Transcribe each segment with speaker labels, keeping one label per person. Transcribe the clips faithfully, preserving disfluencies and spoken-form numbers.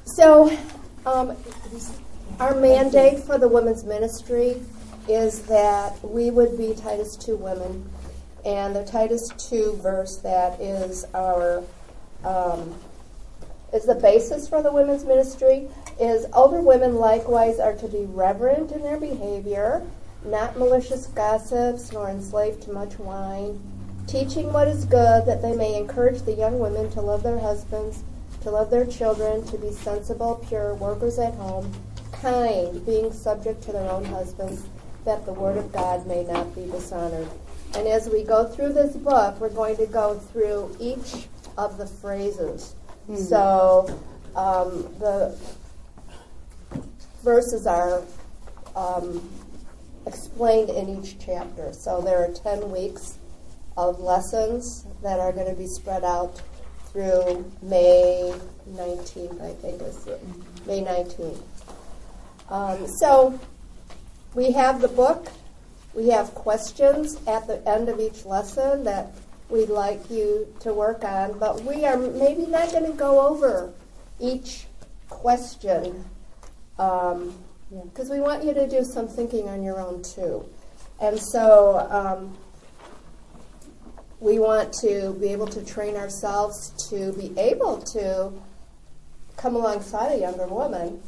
Speaker 1: So, um, our mandate for the women's ministry is that we would be Titus two women. And the Titus two verse that is our um, is the basis for the women's ministry is older women likewise are to be reverent in their behavior, not malicious gossips, nor enslaved to much wine, teaching what is good, that they may encourage the young women to love their husbands, to love their children, to be sensible, pure, workers at home, kind, being subject to their own husbands, that the word of God may not be dishonored. And as we go through this book, we're going to go through each of the phrases. Mm-hmm. So um, the verses are um, explained in each chapter. So there are ten weeks of lessons that are going to be spread out through May nineteenth, I think is it. May nineteenth. Um, so we have the book. We have questions at the end of each lesson that we'd like you to work on, but we are maybe not going to go over each question um, because we want you to do some thinking on your own too. And so um, we want to be able to train ourselves to be able to come alongside a younger woman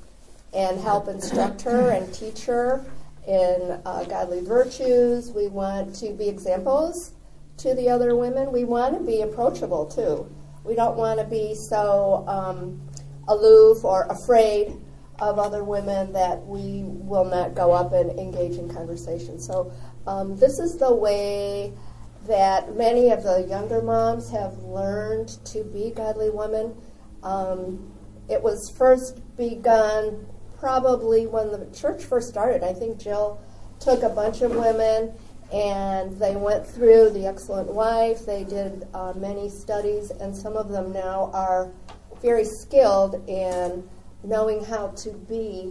Speaker 1: and help instruct her and teach her in uh, godly virtues. We want to be examples to the other women. We want to be approachable too. We don't want to be so um, aloof or afraid of other women that we will not go up and engage in conversation. So um, this is the way that many of the younger moms have learned to be godly women. Um, it was first begun probably when the church first started. I think Jill took a bunch of women and they went through The Excellent Wife. They did uh, many studies, and some of them now are very skilled in knowing how to be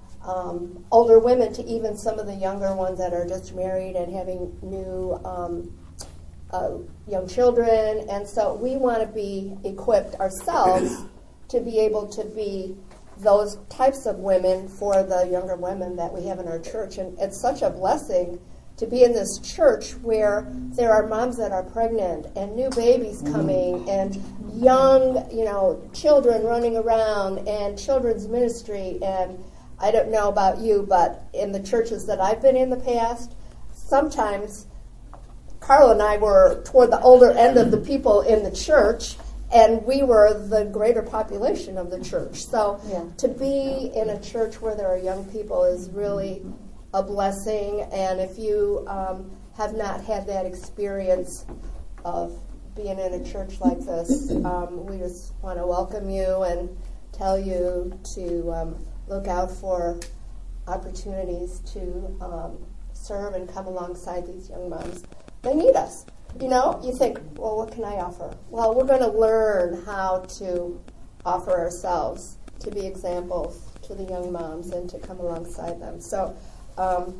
Speaker 1: um, older women to even some of the younger ones that are just married and having new um, uh, young children. And so we want to be equipped ourselves to be able to be those types of women for the younger women that we have in our church. And it's such a blessing to be in this church where there are moms that are pregnant and new babies coming and young, you know, children running around and children's ministry. And I don't know about you, but in the churches that I've been in the past, sometimes Carl and I were toward the older end of the people in the church, and we were the greater population of the church. So yeah. To be in a church where there are young people is really a blessing. And if you um, have not had that experience of being in a church like this, um, we just want to welcome you and tell you to um, look out for opportunities to um, serve and come alongside these young moms. They need us. You know, you think, well, what can I offer? Well, we're going to learn how to offer ourselves to be examples to the young moms and to come alongside them. So um,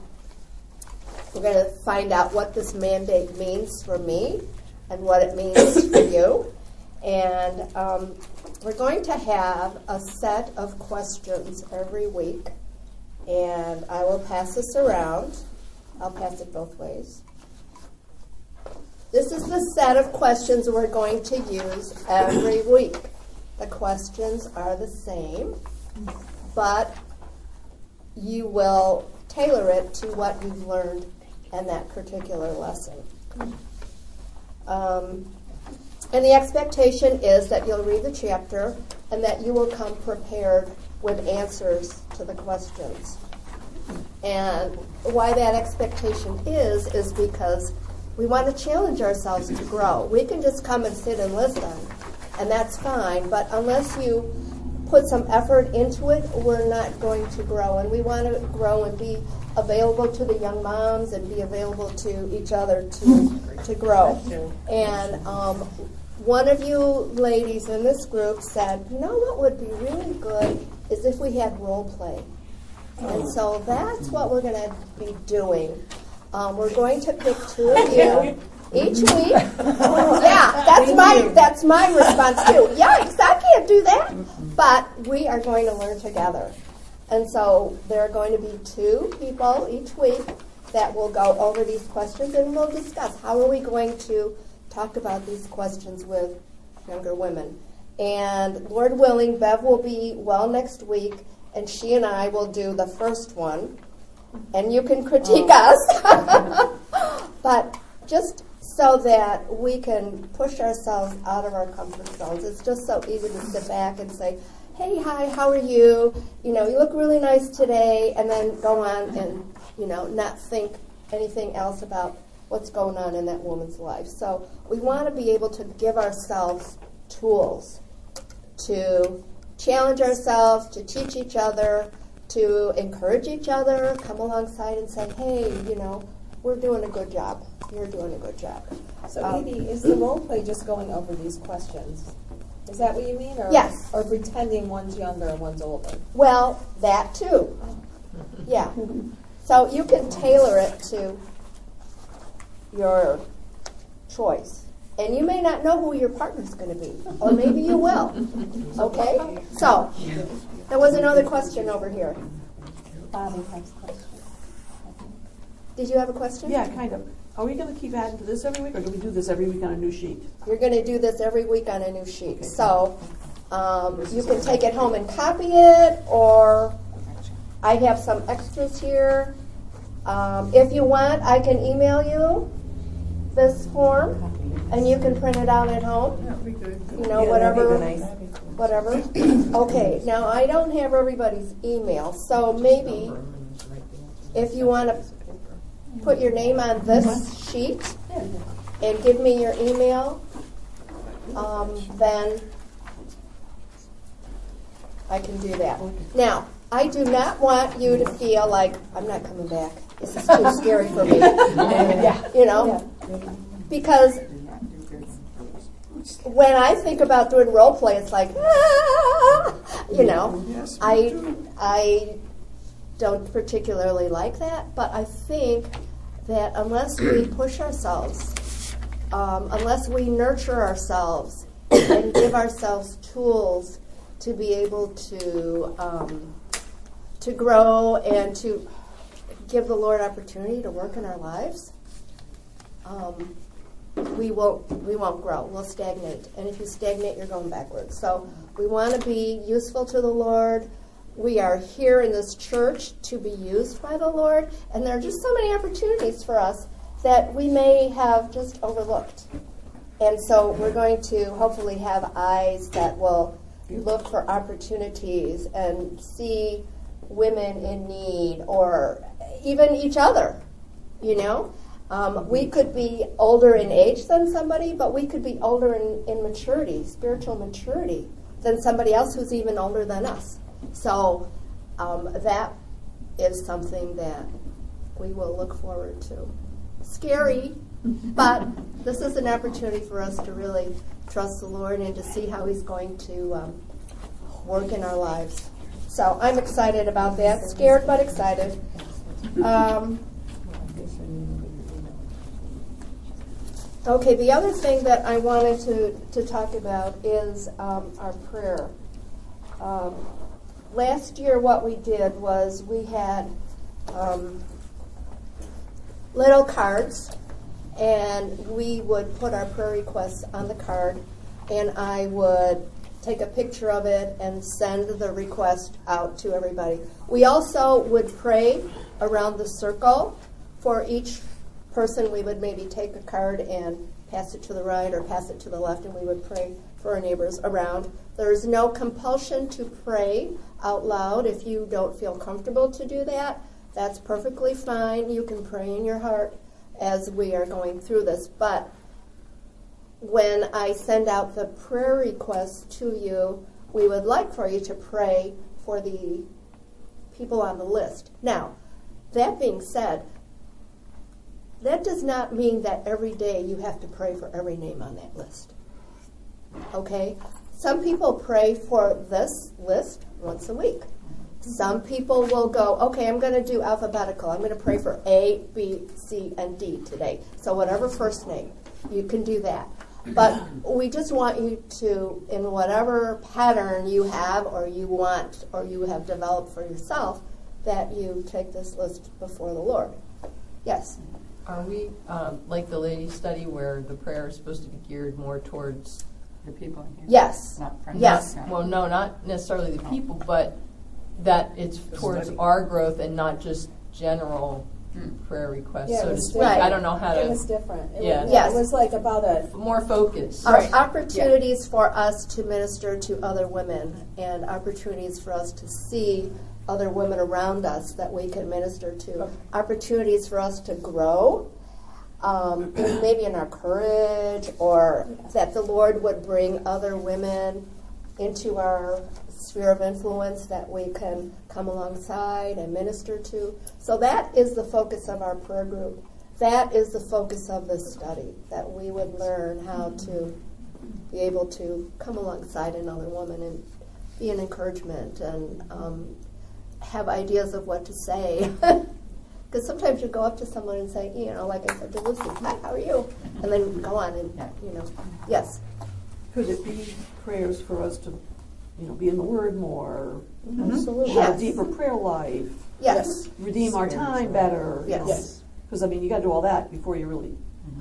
Speaker 1: we're going to find out what this mandate means for me and what it means for you. And um, we're going to have a set of questions every week. And I will pass this around. I'll pass it both ways. This is the set of questions we're going to use every week. The questions are the same, but you will tailor it to what you've learned in that particular lesson. Um, and the expectation is that you'll read the chapter and that you will come prepared with answers to the questions. And why that expectation is, is because we want to challenge ourselves to grow. We can just come and sit and listen, and that's fine, but unless you put some effort into it, we're not going to grow. And we want to grow and be available to the young moms and be available to each other to, to grow. And um, one of you ladies in this group said, you know what would be really good is if we had role play. And so that's what we're going to be doing. Um, we're going to pick two of you each week. Yeah, that's my that's my response too. Yeah, exactly. can't do that. But we are going to learn together. And so there are going to be two people each week that will go over these questions, and we'll discuss how are we going to talk about these questions with younger women. And Lord willing, Bev will be well next week, and she and I will do the first one. And you can critique oh. us. But just so that we can push ourselves out of our comfort zones. It's just so easy to sit back and say, hey, hi, how are you? You know, you look really nice today, and then go on and, you know, not think anything else about what's going on in that woman's life. So we want to be able to give ourselves tools to challenge ourselves, to teach each other, to encourage each other, come alongside and say, hey, you know, we're doing a good job. You're doing a good job.
Speaker 2: So,
Speaker 1: um,
Speaker 2: Edie, is the role play just going over these questions? Is that what you mean? Or,
Speaker 1: yes.
Speaker 2: Or pretending one's younger and one's older?
Speaker 1: Well, that too. Yeah. So you can tailor it to your choice. And you may not know who your partner's going to be, or maybe you will. Okay? So, there was another question over here.
Speaker 2: Bobby has a question.
Speaker 1: Did you have a question?
Speaker 3: Yeah, kind of. Are we going to keep adding to this every week, or do we do this every week on a new sheet?
Speaker 1: You're going to do this every week on a new sheet. Okay. So, um, you can take it home and copy it, or I have some extras here. Um, if you want, I can email you this form, and you can print it out at home.
Speaker 4: Yeah, that'd be good.
Speaker 1: You know,
Speaker 4: yeah,
Speaker 1: whatever,
Speaker 4: nice.
Speaker 1: whatever. Okay, now I don't have everybody's email, so maybe if you want to put your name on this sheet and give me your email, um, then I can do that. Now, I do not want you to feel like, I'm not coming back. This is too scary for me. You know? Because when I think about doing role play, it's like, ah, you know, I, I don't particularly like that, but I think that unless we push ourselves, um, unless we nurture ourselves and give ourselves tools to be able to um, to grow and to give the Lord opportunity to work in our lives, um, we won't we won't grow. We'll stagnate, and if you stagnate, you're going backwards. So we want to be useful to the Lord. We are here in this church to be used by the Lord, and there are just so many opportunities for us that we may have just overlooked. And so we're going to hopefully have eyes that will look for opportunities and see women in need, or even each other, you know. Um, we could be older in age than somebody, but we could be older in, in maturity, spiritual maturity, than somebody else who's even older than us. So um, that is something that we will look forward to. Scary, but this is an opportunity for us to really trust the Lord and to see how He's going to um, work in our lives. So I'm excited about that. Scared, but excited. Um, okay, the other thing that I wanted to, to talk about is um, our prayer. Um, Last year what we did was we had um, little cards, and we would put our prayer requests on the card, and I would take a picture of it and send the request out to everybody. We also would pray around the circle for each person. We would maybe take a card and pass it to the right or pass it to the left, and we would pray for our neighbors around. There is no compulsion to pray out loud. If you don't feel comfortable to do that, that's perfectly fine. You can pray in your heart as we are going through this. But when I send out the prayer requests to you, we would like for you to pray for the people on the list. Now, that being said, that does not mean that every day you have to pray for every name on that list. Okay? Some people pray for this list once a week. Some people will go, okay, I'm going to do alphabetical. I'm going to pray for A, B, C, and D today. So whatever first name, you can do that. But we just want you to, in whatever pattern you have or you want or you have developed for yourself, that you take this list before the Lord. Yes?
Speaker 4: Are we, um, like the ladies' study where the prayer is supposed to be geared more towards
Speaker 5: The people in here?
Speaker 1: Yes.
Speaker 5: Not friends?
Speaker 1: Yes.
Speaker 5: Okay.
Speaker 4: Well, no, not necessarily the people, but that it's towards
Speaker 3: study.
Speaker 4: our growth and not just general
Speaker 5: Mm.
Speaker 4: prayer requests,
Speaker 2: Yeah, it
Speaker 4: so to
Speaker 2: was
Speaker 4: speak.
Speaker 1: Right.
Speaker 4: I don't know how
Speaker 2: It was
Speaker 4: to,
Speaker 2: different. It
Speaker 4: Yeah.
Speaker 2: was,
Speaker 1: Yes.
Speaker 2: It was like about a,
Speaker 4: more focus.
Speaker 1: Our opportunities for us to minister to other women and opportunities for us to see other women around us that we can minister to. Opportunities for us to grow, um, maybe in our courage, or that the Lord would bring other women into our sphere of influence that we can come alongside and minister to. So that is the focus of our prayer group. That is the focus of this study, that we would learn how to be able to come alongside another woman and be an encouragement and um, have ideas of what to say. Because sometimes you go up to someone and say, you know, like I said to Lucy, hi, how are you? And then go on and, you know, yes.
Speaker 3: Could it be prayers for us to, you know, be in the Word more,
Speaker 1: Absolutely.
Speaker 3: have
Speaker 1: Yes.
Speaker 3: a deeper prayer life,
Speaker 1: Yes.
Speaker 3: redeem our time better? you know?
Speaker 1: Yes.
Speaker 3: Because, I mean, you got to do all that before you really.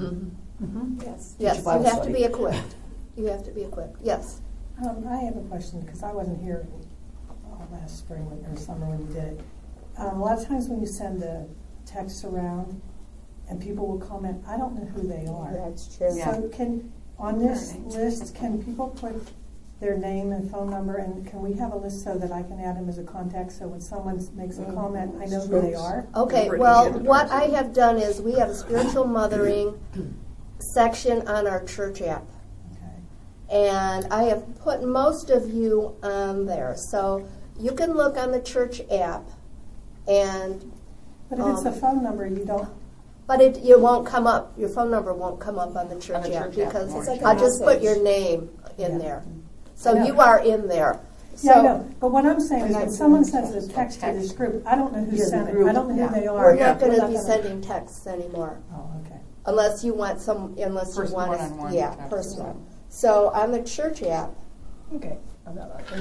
Speaker 4: Mhm.
Speaker 2: yes.
Speaker 1: Yes,
Speaker 3: a
Speaker 1: you
Speaker 3: Bible
Speaker 1: have to
Speaker 3: study.
Speaker 1: be equipped. You have to be equipped. Yes.
Speaker 6: Um, I have a question, because I wasn't here uh, last spring when- or summer when you did it. Um, a lot of times when you send the text around and people will comment, I don't know who they are.
Speaker 1: That's true.
Speaker 5: Yeah.
Speaker 6: So can, on this list, can people put their name and phone number, and can we have a list so that I can add them as a contact, so when someone makes a comment, I know who they are?
Speaker 1: Okay,
Speaker 3: Number
Speaker 1: well,
Speaker 3: agenda.
Speaker 1: what I have done is we have a spiritual mothering section on our church app.
Speaker 6: Okay.
Speaker 1: And I have put most of you on there. So you can look on the church app, and
Speaker 6: But if it's a
Speaker 1: Um,
Speaker 6: phone number, you don't,
Speaker 1: but it you won't come up. Your phone number won't come up on the church,
Speaker 5: the
Speaker 1: app
Speaker 5: church app,
Speaker 1: because
Speaker 5: more
Speaker 2: It's like a
Speaker 1: I just put
Speaker 2: message.
Speaker 1: your name in
Speaker 6: Yeah.
Speaker 1: there. So
Speaker 6: I know.
Speaker 1: you are in there. So
Speaker 6: yeah, I know, but what I'm saying is
Speaker 5: And
Speaker 6: when
Speaker 5: that's-
Speaker 6: someone sends a text to this group, I don't know who
Speaker 5: Yeah, the
Speaker 6: sent it,
Speaker 5: group,
Speaker 6: I don't know
Speaker 5: yeah.
Speaker 6: who they are.
Speaker 1: we're not going to
Speaker 6: We're
Speaker 1: be
Speaker 6: gonna-
Speaker 1: sending texts anymore.
Speaker 6: Oh, okay.
Speaker 1: Unless you want some, unless
Speaker 5: First
Speaker 1: you want
Speaker 5: one-on-one
Speaker 1: to, yeah,
Speaker 5: text.
Speaker 1: personal. So on the church app,
Speaker 6: Okay.
Speaker 3: We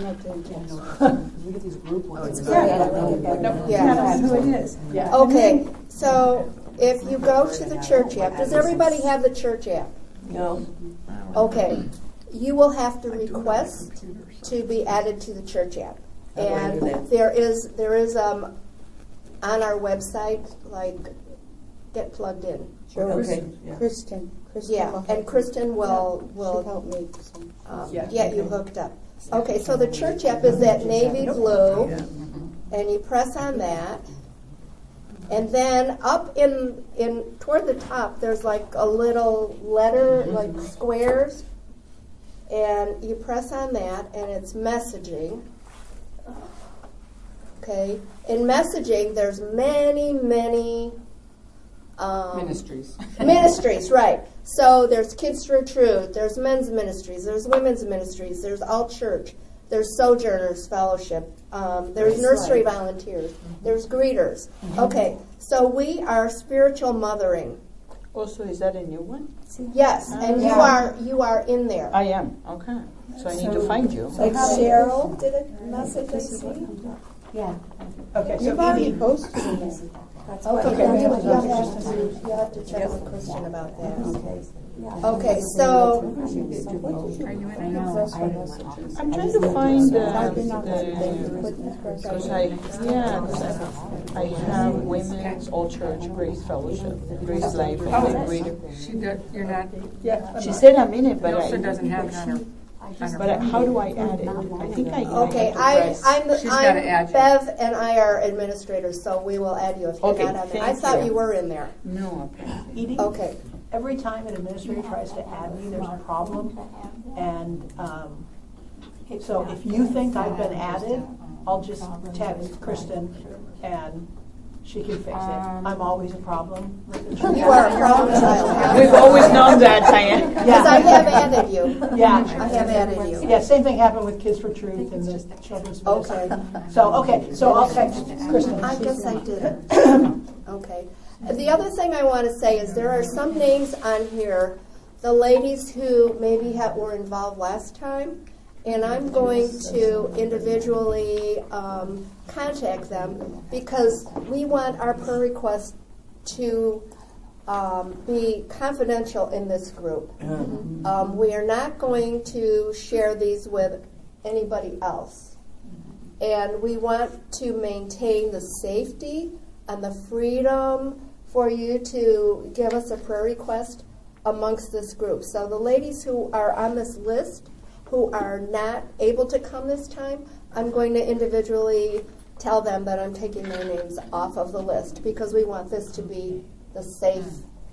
Speaker 3: get these group ones.
Speaker 5: it's
Speaker 6: Yeah.
Speaker 5: not-
Speaker 2: Nope.
Speaker 1: Yeah.
Speaker 6: Yeah, I don't know who it is.
Speaker 3: Yeah.
Speaker 1: okay. So if you go to the church app, does everybody have the church app?
Speaker 3: No.
Speaker 1: Okay, you will have to request to be added to the church app, and there is there is um on our website like get plugged in.
Speaker 3: Okay. Yeah.
Speaker 7: Kristen, Kristen.
Speaker 1: Yeah,
Speaker 7: will
Speaker 1: and
Speaker 7: help
Speaker 1: Kristen will
Speaker 7: me.
Speaker 1: will
Speaker 7: She'll help me.
Speaker 1: um,
Speaker 3: Yeah.
Speaker 1: get you hooked up. Okay, so the church app is that navy blue, and you press on that, and then up in in toward the top there's like a little letter like squares, and you press on that, and it's messaging. Okay, in messaging there's many many um,
Speaker 5: Ministries.
Speaker 1: ministries, right. So there's Kids for Truth, there's men's ministries, there's women's ministries, there's All Church, there's Sojourners Fellowship, um, there's nursery volunteers, there's greeters. Okay, so we are spiritual mothering.
Speaker 7: Also, is that a new one?
Speaker 1: Yes, and you
Speaker 7: Yeah.
Speaker 1: are you are in there.
Speaker 7: I am, okay. So I need to find you.
Speaker 2: Like Cheryl did a message, I see.
Speaker 6: Yeah. Okay, so
Speaker 7: You've already
Speaker 6: Edie,
Speaker 7: posted it.
Speaker 2: That's
Speaker 1: Okay,
Speaker 2: what
Speaker 1: you'll
Speaker 2: I
Speaker 1: have,
Speaker 2: did.
Speaker 1: you'll have to you'll have to check with Christian about that. Okay, so
Speaker 5: Are you in? I
Speaker 7: I'm trying to find the, the, because I, yeah, 'cause I, I have Women's All Church Grace Fellowship, Grace Life, and Greater.
Speaker 5: She does, you're not,
Speaker 3: Yeah.
Speaker 7: She said I'm in it, but
Speaker 5: Elsa
Speaker 7: I,
Speaker 5: doesn't have it on her. on her
Speaker 7: but I-
Speaker 5: phone.
Speaker 7: how do I add it? I think I.
Speaker 1: okay,
Speaker 7: have to
Speaker 1: I
Speaker 7: press-
Speaker 1: I'm the,
Speaker 5: She's gotta
Speaker 1: I'm
Speaker 5: add you.
Speaker 1: Bev and I are administrators, so we will add you if you're
Speaker 7: Okay,
Speaker 1: not on there. I
Speaker 7: thank
Speaker 1: thought
Speaker 7: you.
Speaker 1: you were in there.
Speaker 5: No, apparently.
Speaker 8: Edie,
Speaker 1: Okay.
Speaker 8: every time an administrator tries to add me, there's a problem. And um, so if you think I've been added, I'll just text Kristen and she can fix it. I'm always a problem.
Speaker 1: You are a problem child.
Speaker 7: We've always known that, Diane.
Speaker 1: Because I have added you.
Speaker 8: Yeah.
Speaker 1: I have added you.
Speaker 8: Yeah, same thing happened with Kids for Truth and the children's ministry.
Speaker 1: Okay.
Speaker 8: So, okay, so I'll text Kristen.
Speaker 1: I guess I did. Okay. The other thing I want to say is there are some names on here the ladies who maybe had, were involved last time, and I'm going to individually um, contact them because we want our prayer requests to um, be confidential in this group.
Speaker 3: Mm-hmm.
Speaker 1: Um, we are not going to share these with anybody else. And we want to maintain the safety and the freedom for you to give us a prayer request amongst this group. So the ladies who are on this list who are not able to come this time, I'm going to individually tell them that I'm taking their names off of the list because we want this to be the safe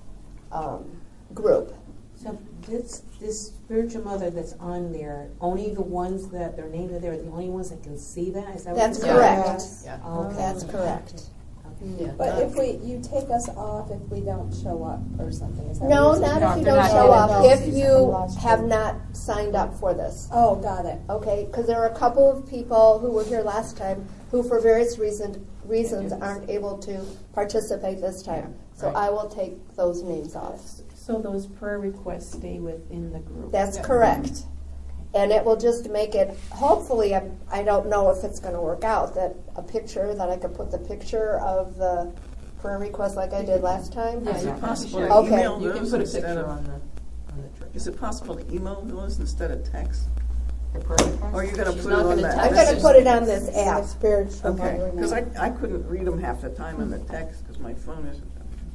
Speaker 1: um, group.
Speaker 9: So this, this spiritual mother that's on there, only the ones that their names are there, are the only ones that can see that? Is that what
Speaker 1: That's
Speaker 9: you're
Speaker 1: correct.
Speaker 9: saying?
Speaker 4: Yeah.
Speaker 9: Okay.
Speaker 1: That's correct.
Speaker 4: Yeah.
Speaker 2: But if we, you take us off if we don't show up or something, is that what
Speaker 1: No,
Speaker 2: you're saying?
Speaker 1: not
Speaker 5: No,
Speaker 1: if you
Speaker 5: they're
Speaker 1: don't
Speaker 5: not
Speaker 1: show
Speaker 5: getting
Speaker 1: up,
Speaker 5: those.
Speaker 1: if you have not signed up for this.
Speaker 2: Oh, got it.
Speaker 1: Okay, because there are a couple of people who were here last time who for various reason, reasons aren't able to participate this time. So
Speaker 4: Right.
Speaker 1: I will take those names off.
Speaker 9: So those prayer requests stay within the group?
Speaker 1: That's correct. And it will just make it, hopefully, I, I don't know if it's going to work out, that a picture, that I could put the picture of the prayer request like I did last time.
Speaker 3: Is it possible to
Speaker 1: Okay.
Speaker 3: email
Speaker 4: You can
Speaker 3: those
Speaker 4: put a
Speaker 3: instead
Speaker 4: picture
Speaker 3: of,
Speaker 4: on the, on the church.
Speaker 3: is it possible to email those instead of text?
Speaker 4: The prayer request?
Speaker 3: Or you're going to
Speaker 4: She's
Speaker 3: put it
Speaker 4: not
Speaker 3: on
Speaker 4: gonna
Speaker 3: that?
Speaker 1: I'm
Speaker 4: text
Speaker 1: going to
Speaker 4: it.
Speaker 1: put it on this app.
Speaker 3: Okay, because I, I couldn't read them half the time in the text because my phone isn't.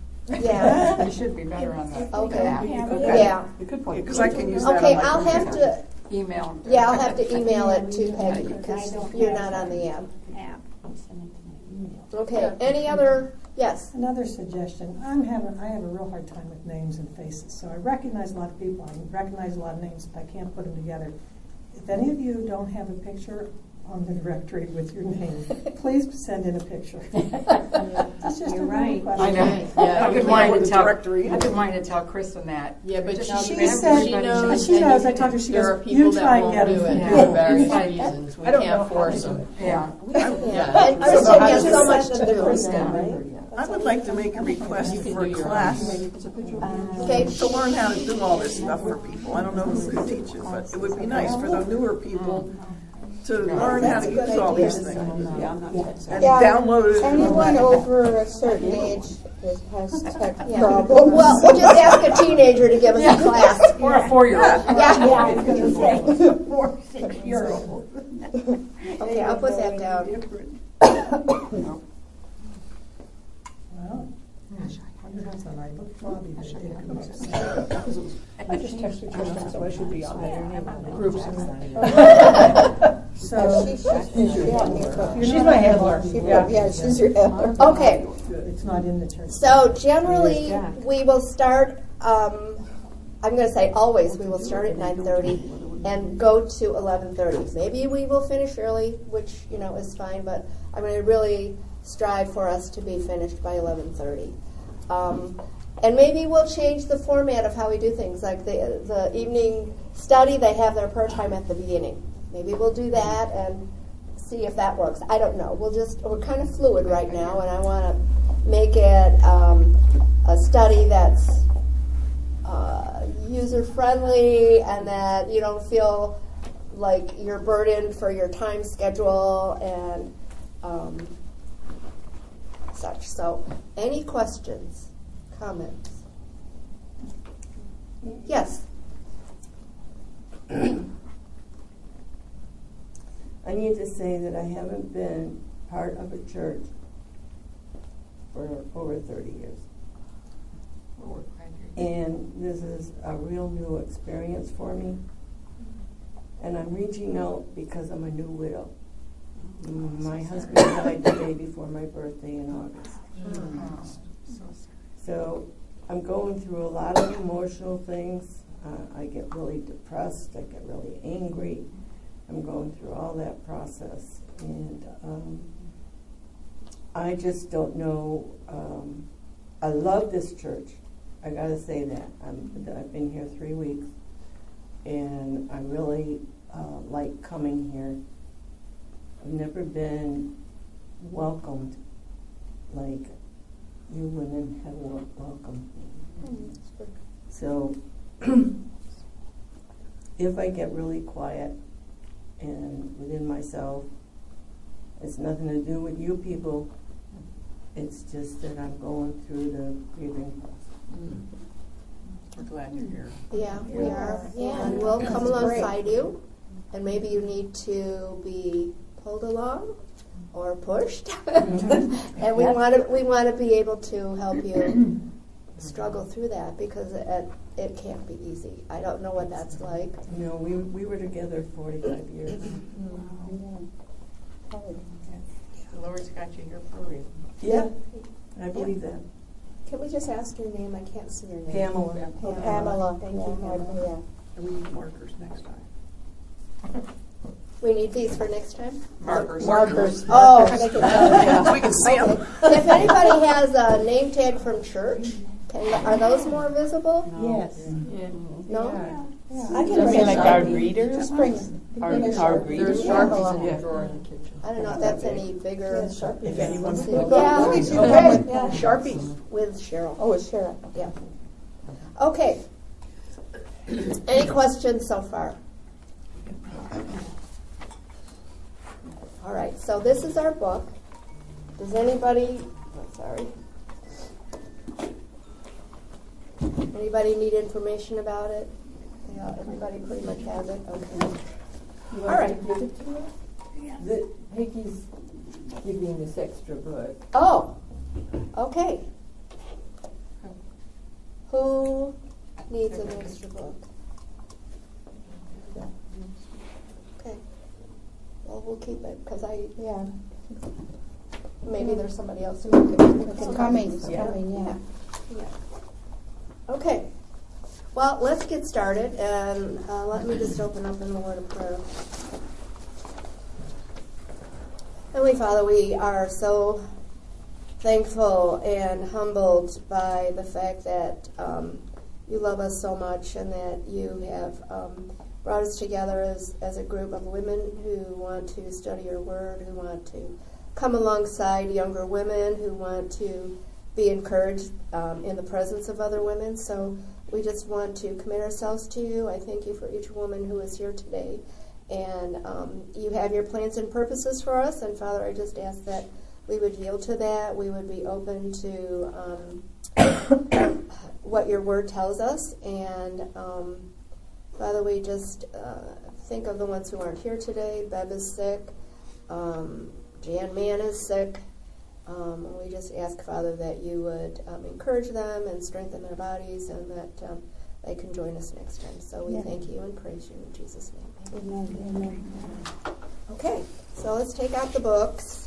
Speaker 1: Yeah.
Speaker 5: You should be better on the
Speaker 1: Okay.
Speaker 5: app.
Speaker 3: Okay.
Speaker 1: Yeah.
Speaker 3: Good point. Because I can use that on
Speaker 1: Okay,
Speaker 3: my
Speaker 1: I'll have
Speaker 3: computer.
Speaker 1: to,
Speaker 5: Email.
Speaker 1: yeah, I'll have to email it to Peggy because you're not on the app.
Speaker 9: I'll send it to my email.
Speaker 1: Okay, any other, yes?
Speaker 6: Another suggestion, I'm having, I have a real hard time with names and faces, so I recognize a lot of people, I recognize a lot of names, but I can't put them together. If any of you don't have a picture on the directory with your name, please send in a picture. It's just a
Speaker 9: You're
Speaker 6: real
Speaker 9: right.
Speaker 6: question.
Speaker 5: I know.
Speaker 4: Yeah,
Speaker 5: I've been
Speaker 3: I
Speaker 5: wanting
Speaker 3: would
Speaker 5: to tell,
Speaker 3: directory
Speaker 5: I've been wanting to tell Kristen that.
Speaker 4: Yeah, but
Speaker 5: Just
Speaker 4: she,
Speaker 5: not
Speaker 4: she,
Speaker 5: everybody
Speaker 6: said-
Speaker 4: she knows.
Speaker 6: she
Speaker 4: and
Speaker 6: knows,
Speaker 4: you
Speaker 6: I told her, she
Speaker 4: there
Speaker 6: goes,
Speaker 4: are people
Speaker 6: "You
Speaker 4: that
Speaker 6: try and
Speaker 4: won't
Speaker 6: get
Speaker 4: do
Speaker 6: it."
Speaker 4: it
Speaker 6: Yeah.
Speaker 4: for various
Speaker 6: Yeah.
Speaker 4: reasons. We
Speaker 6: I don't know
Speaker 4: can't
Speaker 6: how
Speaker 4: force
Speaker 6: to do
Speaker 4: them.
Speaker 5: Yeah.
Speaker 1: Yeah, and Kristen has so much to do.
Speaker 2: Kristen, right?
Speaker 3: I would like to make a request
Speaker 4: You can
Speaker 3: for
Speaker 4: do
Speaker 3: a
Speaker 4: your
Speaker 3: class
Speaker 1: Okay,
Speaker 3: to learn how to do all this stuff for people. I don't know who could teach it, but it would be nice for the newer people to learn how to use all these things. And
Speaker 10: Yeah.
Speaker 3: download it. and all
Speaker 10: Anyone
Speaker 3: that.
Speaker 10: over a certain age is- has tech
Speaker 1: yeah.
Speaker 10: problems.
Speaker 1: Well, we'll just ask a teenager to give us a class.
Speaker 5: Or a four-year-old.
Speaker 1: Yeah.
Speaker 10: Yeah, I was gonna say, four, six year old.
Speaker 1: Okay, I'll put that down.
Speaker 6: Well, I wonder how it's on. I looked Bobby, but it didn't come up.
Speaker 8: I just texted Kristen, so I should be on there.
Speaker 6: So,
Speaker 10: She's, she's, yeah,
Speaker 6: she's my handler.
Speaker 10: she, yeah, she's your helper.
Speaker 1: Okay,
Speaker 6: It's not in the church.
Speaker 1: so generally, we will start, um, I'm going to say always, we will start at nine thirty and go to eleven thirty. Maybe we will finish early, which, you know, is fine, but I'm going to really strive for us to be finished by eleven thirty. Um, and maybe we'll change the format of how we do things. Like the, the evening study, they have their prayer time at the beginning. Maybe we'll do that and see if that works. I don't know. We'll just, we're kind of fluid right now, and I want to make it um, a study that's uh, user-friendly and that you don't feel like you're burdened for your time schedule and um, such. So, any questions, comments? Yes.
Speaker 10: I need to say that I haven't been part of a church for over thirty years. And this is a real new experience for me. And I'm reaching out because I'm a new widow. My husband died the day before my birthday in August. So I'm going through a lot of emotional things. Uh, I get really depressed. I get really angry. I'm going through all that process. And um, I just don't know. Um, I love this church. I got to say that. I'm, I've been here three weeks. And I really uh, like coming here. I've never been welcomed like you women have wel- welcomed me. So if I get really quiet and within myself, it's nothing to do with you people. It's just that I'm going through the grieving process.
Speaker 3: Mm. We're glad you're here.
Speaker 1: Yeah, we are. And we'll come alongside you. And maybe you need to be pulled along or pushed. And we want to we want to be able to help you struggle through that, because it, it can't be easy. I don't know what that's like.
Speaker 10: You know, we we were together forty-five years.
Speaker 5: The Lord's got you here for a reason.
Speaker 10: Yeah, I believe that.
Speaker 2: Can we just ask your name? I can't see your name.
Speaker 10: Pamela.
Speaker 2: Pamela. Pamela. Thank you, Pamela.
Speaker 3: And we need markers next time.
Speaker 1: We need these for next time?
Speaker 3: Markers.
Speaker 2: Markers.
Speaker 1: Oh,
Speaker 3: Yeah, we can see them.
Speaker 1: if anybody has a name tag from church, can, are those more visible?
Speaker 10: Yes.
Speaker 1: No?
Speaker 2: Yeah, I can
Speaker 7: You
Speaker 2: bring
Speaker 7: mean
Speaker 2: a
Speaker 7: like
Speaker 2: Sharpie.
Speaker 7: our readers?
Speaker 2: Just bring
Speaker 7: Our,
Speaker 2: bring a
Speaker 7: our
Speaker 2: Sharpie.
Speaker 4: There's
Speaker 7: readers?
Speaker 4: Sharpies in
Speaker 3: Yeah.
Speaker 4: the drawer in the kitchen.
Speaker 1: I don't know if that's any bigger.
Speaker 2: Yeah, Sharpie.
Speaker 3: If anyone.
Speaker 1: Yeah.
Speaker 3: Please, you come with
Speaker 2: Yeah.
Speaker 3: Sharpies.
Speaker 1: With Cheryl.
Speaker 2: Oh, it's Sharon.
Speaker 1: Yeah. Okay. Any questions so far? All right, so this is our book. Does anybody, oh, sorry. Anybody need information about it? Yeah, everybody pretty much has it. Okay.
Speaker 4: You
Speaker 1: All right.
Speaker 4: want to give it to her? The, Peggy's giving this extra book.
Speaker 1: Oh, okay. Who needs an extra book? Okay. Well, we'll keep it, because I,
Speaker 2: Yeah.
Speaker 1: maybe there's somebody else who can.
Speaker 2: It's coming. It's coming, yeah.
Speaker 1: Yeah. Okay. Well, let's get started, and uh, let me just open up in a word of prayer. Heavenly Father, we are so thankful and humbled by the fact that um, you love us so much, and that you have um, brought us together as, as a group of women who want to study your word, who want to come alongside younger women, who want to be encouraged um, in the presence of other women. So we just want to commit ourselves to you. I thank you for each woman who is here today. And um, you have your plans and purposes for us. And Father, I just ask that we would yield to that. We would be open to um, what your word tells us. And um, Father, we just uh, think of the ones who aren't here today. Bev is sick. Um, Jan Mann is sick. Um, and we just ask, Father, that you would um, encourage them and strengthen their bodies, and that um, they can join us next time. So we
Speaker 2: Yeah.
Speaker 1: thank you and praise you in Jesus' name.
Speaker 2: Amen. Amen.
Speaker 1: Okay, so let's take out the books.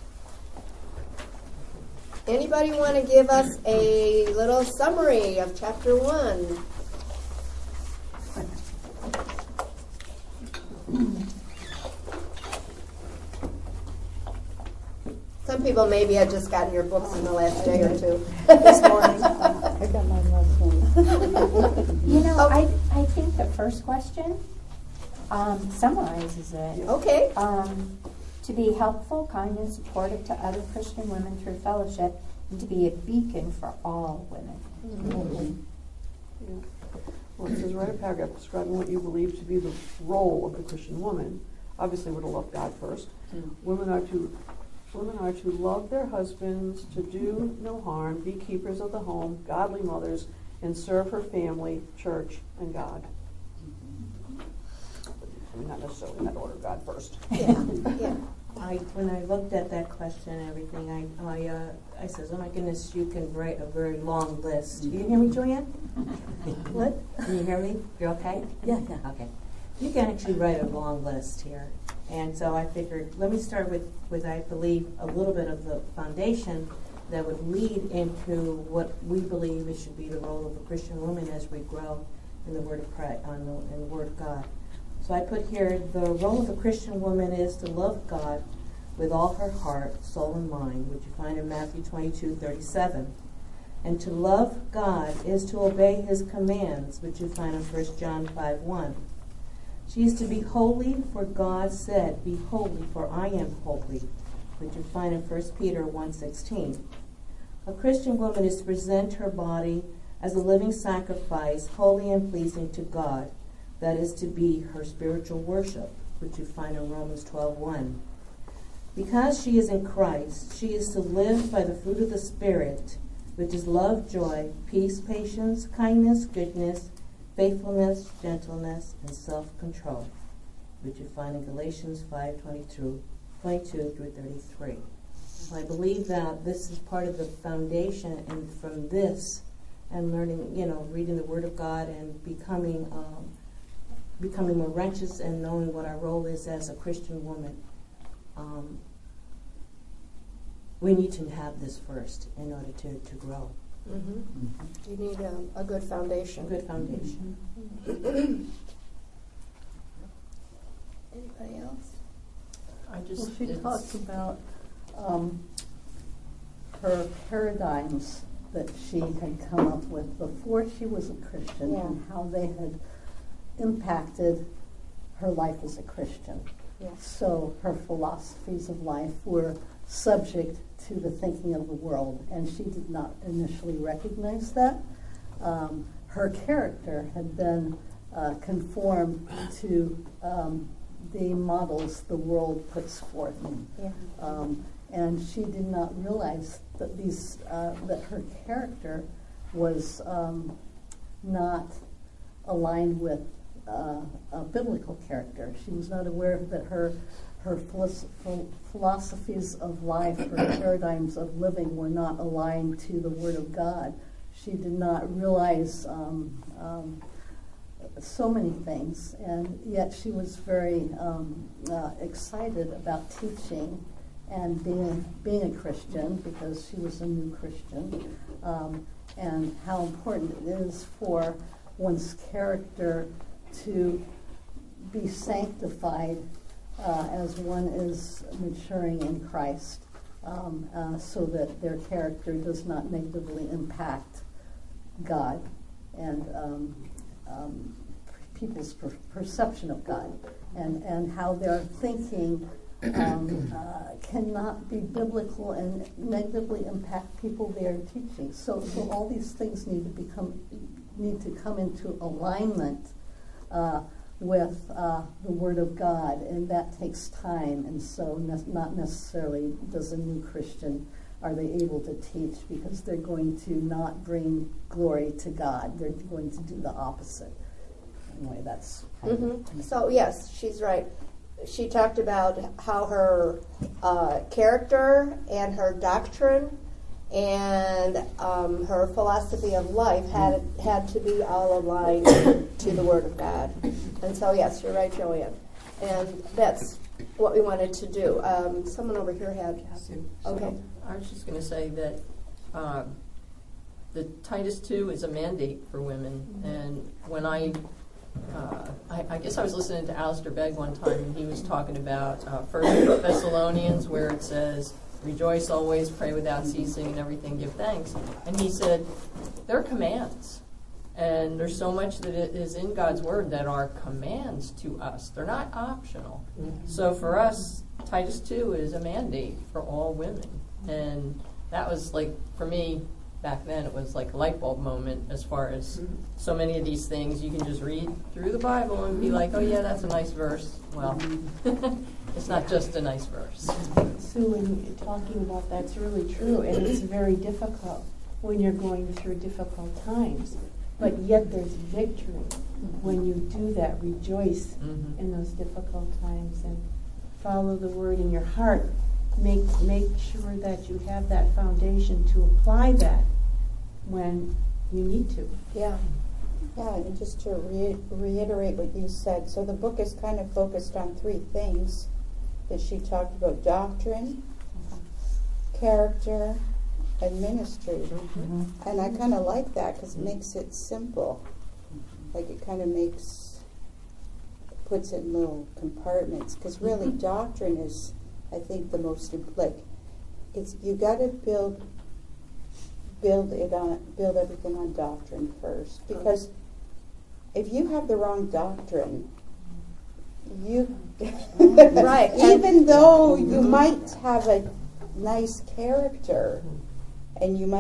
Speaker 1: Anybody want to give us a little summary of chapter one? Some people maybe have just gotten your books in the last day or two.
Speaker 2: This morning. I got mine last night.
Speaker 11: You know, I, I think the first question um, summarizes it.
Speaker 1: Okay.
Speaker 11: Um, to be helpful, kind, and supportive to other Christian women through fellowship, and to be a beacon for all women.
Speaker 12: Yeah. Well, it says write a paragraph describing what you believe to be the role of the Christian woman. Obviously, we're to love God first.
Speaker 4: Mm.
Speaker 12: Women are to women are to love their husbands, to do no harm, be keepers of the home, godly mothers, and serve her family, church, and God. I mean, not necessarily in that order. God first.
Speaker 1: Yeah. Yeah.
Speaker 9: I, when I looked at that question and everything, I, I, uh, I says, oh my goodness, you can write a very long list. You can hear me, Joanne? What? Can you hear me? You're okay? Yeah, yeah. Okay. You can actually write a long list here. And so I figured, let me start with, with, I believe, a little bit of the foundation that would lead into what we believe it should be the role of a Christian woman as we grow in the Word of Christ, on the, in the Word of God. So I put here, the role of a Christian woman is to love God with all her heart, soul, and mind, which you find in Matthew twenty-two thirty-seven. And to love God is to obey His commands, which you find in First John five one. She is to be holy, for God said, be holy, for I am holy, which you find in First Peter one sixteen. A Christian woman is to present her body as a living sacrifice, holy and pleasing to God. That is to be her spiritual worship, which you find in Romans twelve one. Because she is in Christ, she is to live by the fruit of the Spirit, which is love, joy, peace, patience, kindness, goodness, faithfulness, gentleness, and self-control, which you find in Galatians five twenty-two through thirty-three. I believe that this is part of the foundation, and from this, and learning, you know, reading the Word of God and becoming um, becoming more righteous and knowing what our role is as a Christian woman, um, we need to have this first in order to, to grow.
Speaker 1: Mm-hmm. You need a, a good foundation.
Speaker 9: A good foundation.
Speaker 1: Anybody else?
Speaker 4: I just,
Speaker 13: Well, she
Speaker 4: it's-
Speaker 13: talks about um, her paradigms that she had come up with before she was a Christian,
Speaker 1: Yeah.
Speaker 13: and how they had impacted her life as a Christian.
Speaker 1: Yeah.
Speaker 13: So her philosophies of life were subject to the thinking of the world, and she did not initially recognize that. Um, her character had been uh, conformed to um, the models the world puts forth.
Speaker 1: Yeah.
Speaker 13: Um, and she did not realize that these uh, that her character was um, not aligned with uh, a biblical character. She was not aware that her her philosoph- philosophies of life, her paradigms of living, were not aligned to the Word of God. She did not realize um, um, so many things, and yet she was very um, uh, excited about teaching and being being a Christian, because she was a new Christian, um, and how important it is for one's character to be sanctified uh, as one is maturing in Christ, um, uh, so that their character does not negatively impact God and um, um, people's per- perception of God, and, and how their thinking um, uh, cannot be biblical and negatively impact people they are teaching. So, so all these things need to become need to come into alignment uh, with uh, the Word of God, and that takes time. And so, ne- not necessarily does a new Christian are they able to teach, because they're going to not bring glory to God. They're going to do the opposite. Anyway, that's.
Speaker 1: Mm-hmm. So yes, she's right. She talked about how her uh, character and her doctrine and um, her philosophy of life had had to be all aligned to the Word of God. And so yes, you're right, Joanne. And that's what we wanted to do. Um, someone over here had. Okay.
Speaker 4: I was just going to say that um, the Titus two is a mandate for women, mm-hmm. and when I, uh, I, I guess I was listening to Alistair Begg one time, and he was talking about uh, First Thessalonians, where it says, "Rejoice always, pray without ceasing, and everything give thanks." And he said, they're commands, and there's so much that it is in God's Word that are commands to us. They're not optional. Mm-hmm. So for us, Titus two is a mandate for all women. And that was like, for me, back then, it was like a light bulb moment, as far as mm-hmm. so many of these things you can just read through the Bible and be like, oh yeah, that's a nice verse. Well, it's not just a nice verse.
Speaker 14: Sue, when you're talking about that's really true, and it's very difficult when you're going through difficult times. But yet there's victory mm-hmm. when you do that. Rejoice mm-hmm. in those difficult times and follow the Word in your heart. Make make sure that you have that foundation to apply that when you need to.
Speaker 1: Yeah.
Speaker 15: Yeah, and just to re- reiterate what you said, so the book is kind of focused on three things that she talked about: doctrine, character, and ministry. Mm-hmm. And I kind of like that because it makes it simple. Like it kind of makes, puts it in little compartments, because really mm-hmm. doctrine is, I think, the most imp- like it's you got to build build it on build everything on doctrine first, because if you have the wrong doctrine, you
Speaker 1: right
Speaker 15: even though you might have a nice character and you might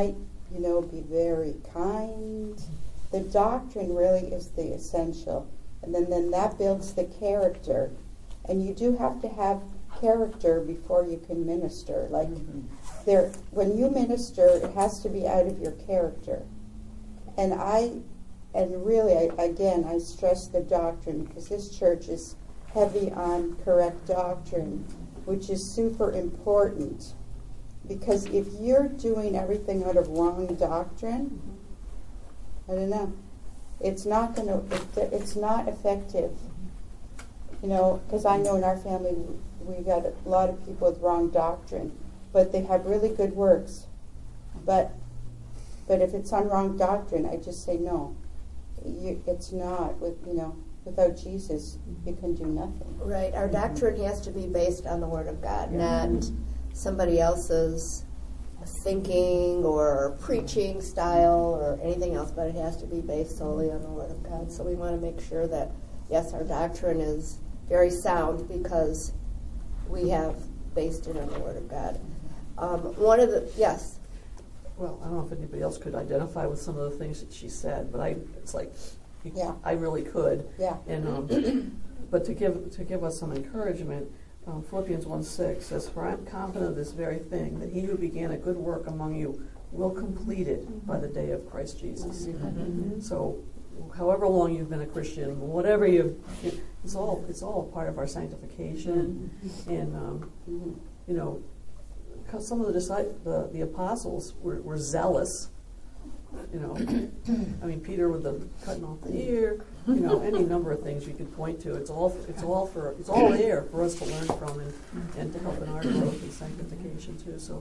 Speaker 15: you know, be very kind. The doctrine really is the essential. And then, then that builds the character. And you do have to have character before you can minister. Like, mm-hmm. there, when you minister, it has to be out of your character. And I, and really, I, again, I stress the doctrine because this church is heavy on correct doctrine, which is super important. Because if you're doing everything out of wrong doctrine, I don't know, it's not going to, it, it's not effective. You know, because I know in our family we got a lot of people with wrong doctrine, but they have really good works. But but if it's on wrong doctrine, I just say no. You, it's not with you know without Jesus you can do nothing.
Speaker 1: Right. Our doctrine has to be based on the Word of God, yeah. not somebody else's thinking or preaching style or anything else. But it has to be based solely on the Word of God. So we want to make sure that yes, our doctrine is very sound because we have based it on the Word of God. Um, one of the, yes?
Speaker 12: Well, I don't know if anybody else could identify with some of the things that she said, but I, it's like,
Speaker 15: yeah.
Speaker 12: I really could.
Speaker 15: Yeah.
Speaker 12: And, um, but to give, to give us some encouragement, um, Philippians one six says, "For I am confident of this very thing, that he who began a good work among you will complete it by the day of Christ Jesus." Mm-hmm. So, however long you've been a Christian, whatever you've, it's all it's all a part of our sanctification, mm-hmm. and um, mm-hmm. you know, because some of the, the the apostles were, were zealous, you know. I mean, Peter with the cutting off the ear, you know, any number of things you could point to. It's all it's all for it's all there for us to learn from and, and to help in our growth and sanctification too. So,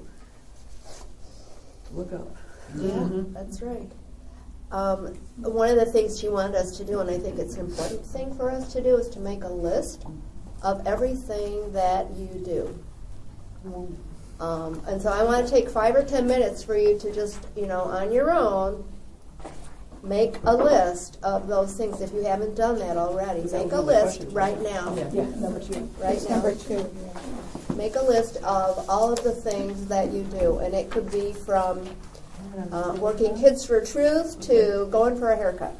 Speaker 12: look up.
Speaker 1: Yeah, mm-hmm. That's right. Um, one of the things she wanted us to do, and I think it's an important thing for us to do, is to make a list of everything that you do. Um, and so I want to take five or ten minutes for you to just, you know, on your own, make a list of those things. If you haven't done that already, make a list right now.
Speaker 8: Yeah, yeah. number two.
Speaker 1: Right now.
Speaker 15: Number two.
Speaker 1: Make a list of all of the things that you do, and it could be from Uh, working Kids for Truth to going for a haircut.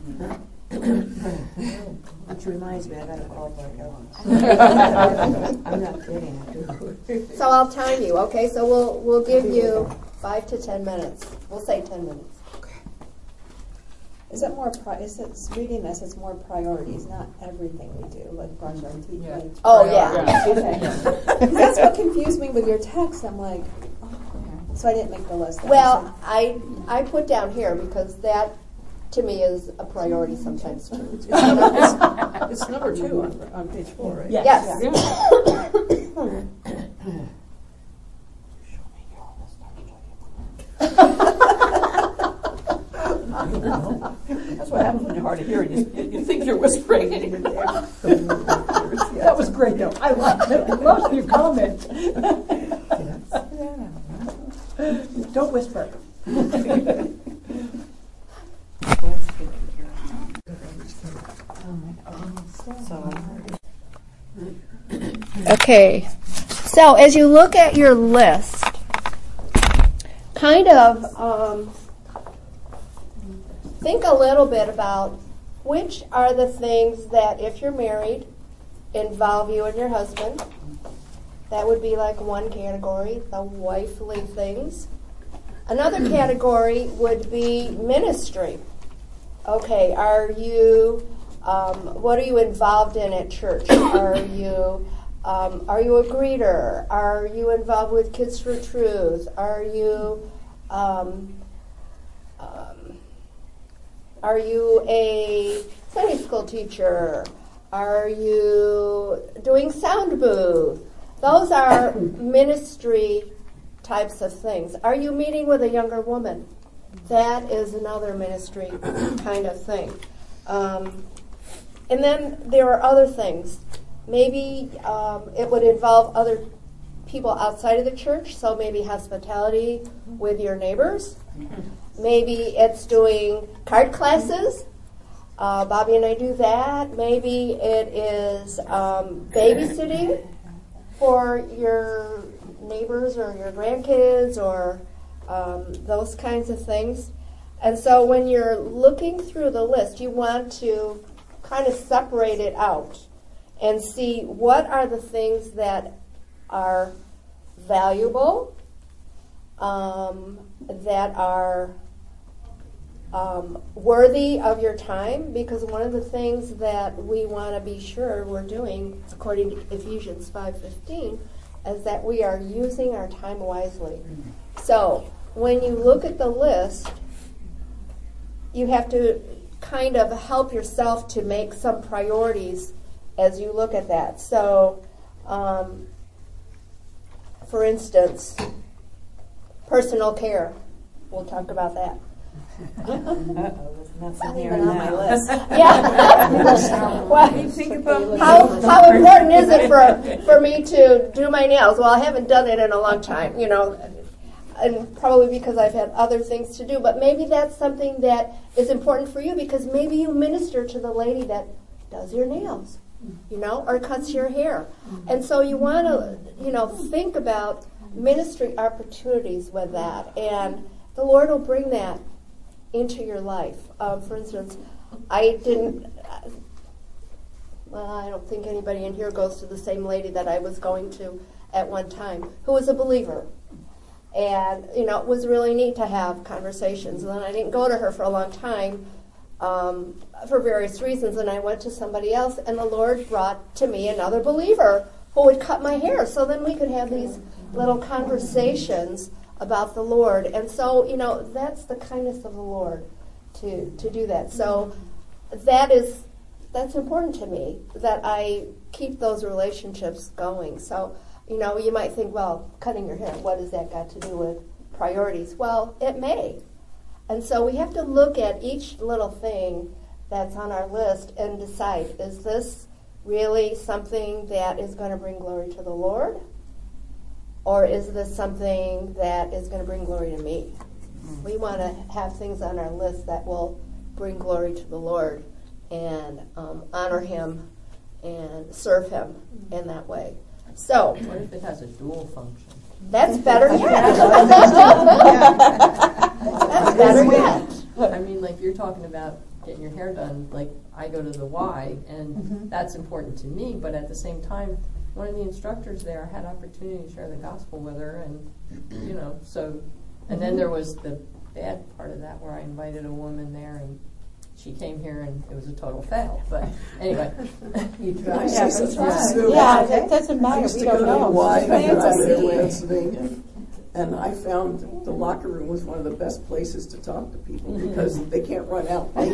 Speaker 9: Which reminds me, I got to call for a haircut. I'm not kidding.
Speaker 1: So I'll time you, okay? So we'll we'll give you five to ten minutes. We'll say ten minutes.
Speaker 2: Is it more? Pri- is it reading this? It's more priorities, not everything we do, like brush our teeth.
Speaker 4: Yeah.
Speaker 2: Like,
Speaker 1: Oh yeah.
Speaker 2: yeah. Okay. That's what confused me with your text. I'm like. So I didn't make the list.
Speaker 1: Well, I I put down here because that to me is a priority sometimes too.
Speaker 12: It's number, it's, it's number two on, on page four, right?
Speaker 1: Yes. yes.
Speaker 12: Yeah. That's what happens when you're hard of hearing. You, you think you're whispering and you're there.
Speaker 8: That was great, though. I loved it. I loved your comment. Don't whisper.
Speaker 1: Okay, so as you look at your list, kind of um, think a little bit about which are the things that, if you're married, involve you and your husband. That would be like one category, the wifely things. Another category would be ministry. Okay, are you, um, what are you involved in at church? Are you, um, are you a greeter? Are you involved with Kids for Truth? Are you, um, um, are you a Sunday school teacher? Are you doing sound booth? Those are ministry types of things. Are you meeting with a younger woman? That is another ministry kind of thing. Um, and then there are other things. Maybe um, it would involve other people outside of the church, so maybe hospitality with your neighbors. Maybe it's doing card classes. Uh, Bobby and I do that. Maybe it is um, babysitting for your neighbors or your grandkids, or um, those kinds of things. And so when you're looking through the list, you want to kind of separate it out and see what are the things that are valuable, um, that are um, worthy of your time, because one of the things that we want to be sure we're doing, according to Ephesians five fifteen, is that we are using our time wisely. So when you look at the list, you have to kind of help yourself to make some priorities as you look at that. So, um, for instance, personal care. We'll talk about that.
Speaker 9: That's not here on my list.
Speaker 1: Yeah. Well,
Speaker 9: think about
Speaker 1: how, how important is it for, for me to do my nails? Well, I haven't done it in a long time, you know, and probably because I've had other things to do. But maybe that's something that is important for you, because maybe you minister to the lady that does your nails, you know, or cuts your hair. And so you want to, you know, think about ministry opportunities with that. And the Lord will bring that into your life. Um, for instance, I didn't, uh, well, I don't think anybody in here goes to the same lady that I was going to at one time, who was a believer. And, you know, it was really neat to have conversations. And then I didn't go to her for a long time um, for various reasons. And I went to somebody else, and the Lord brought to me another believer who would cut my hair. So then we could have these little conversations about the Lord. And so, you know, that's the kindness of the Lord to, to do that. So that is, that's important to me, that I keep those relationships going. So, you know, you might think, well, cutting your hair, what has that got to do with priorities? Well, it may. And so we have to look at each little thing that's on our list and decide, is this really something that is going to bring glory to the Lord? Or is this something that is going to bring glory to me? We want to have things on our list that will bring glory to the Lord and um, honor Him and serve Him in that way. So,
Speaker 4: what if it has a dual function?
Speaker 1: That's better yet. That's better yet.
Speaker 4: I mean, like you're talking about getting your hair done. Like I go to the Y, and mm-hmm. that's important to me. But at the same time, one of the instructors there had opportunity to share the gospel with her, and you know, so. And then there was the bad part of that, where I invited a woman there, and she came here, and it was a total fail. But anyway,
Speaker 3: you tried.
Speaker 15: Yeah, yeah, yeah, that doesn't matter.
Speaker 3: I used
Speaker 15: We
Speaker 3: to
Speaker 15: don't
Speaker 3: go
Speaker 15: know.
Speaker 3: to Y in Pennsylvania, and I found the locker room was one of the best places to talk to people because they can't run out.
Speaker 15: Oh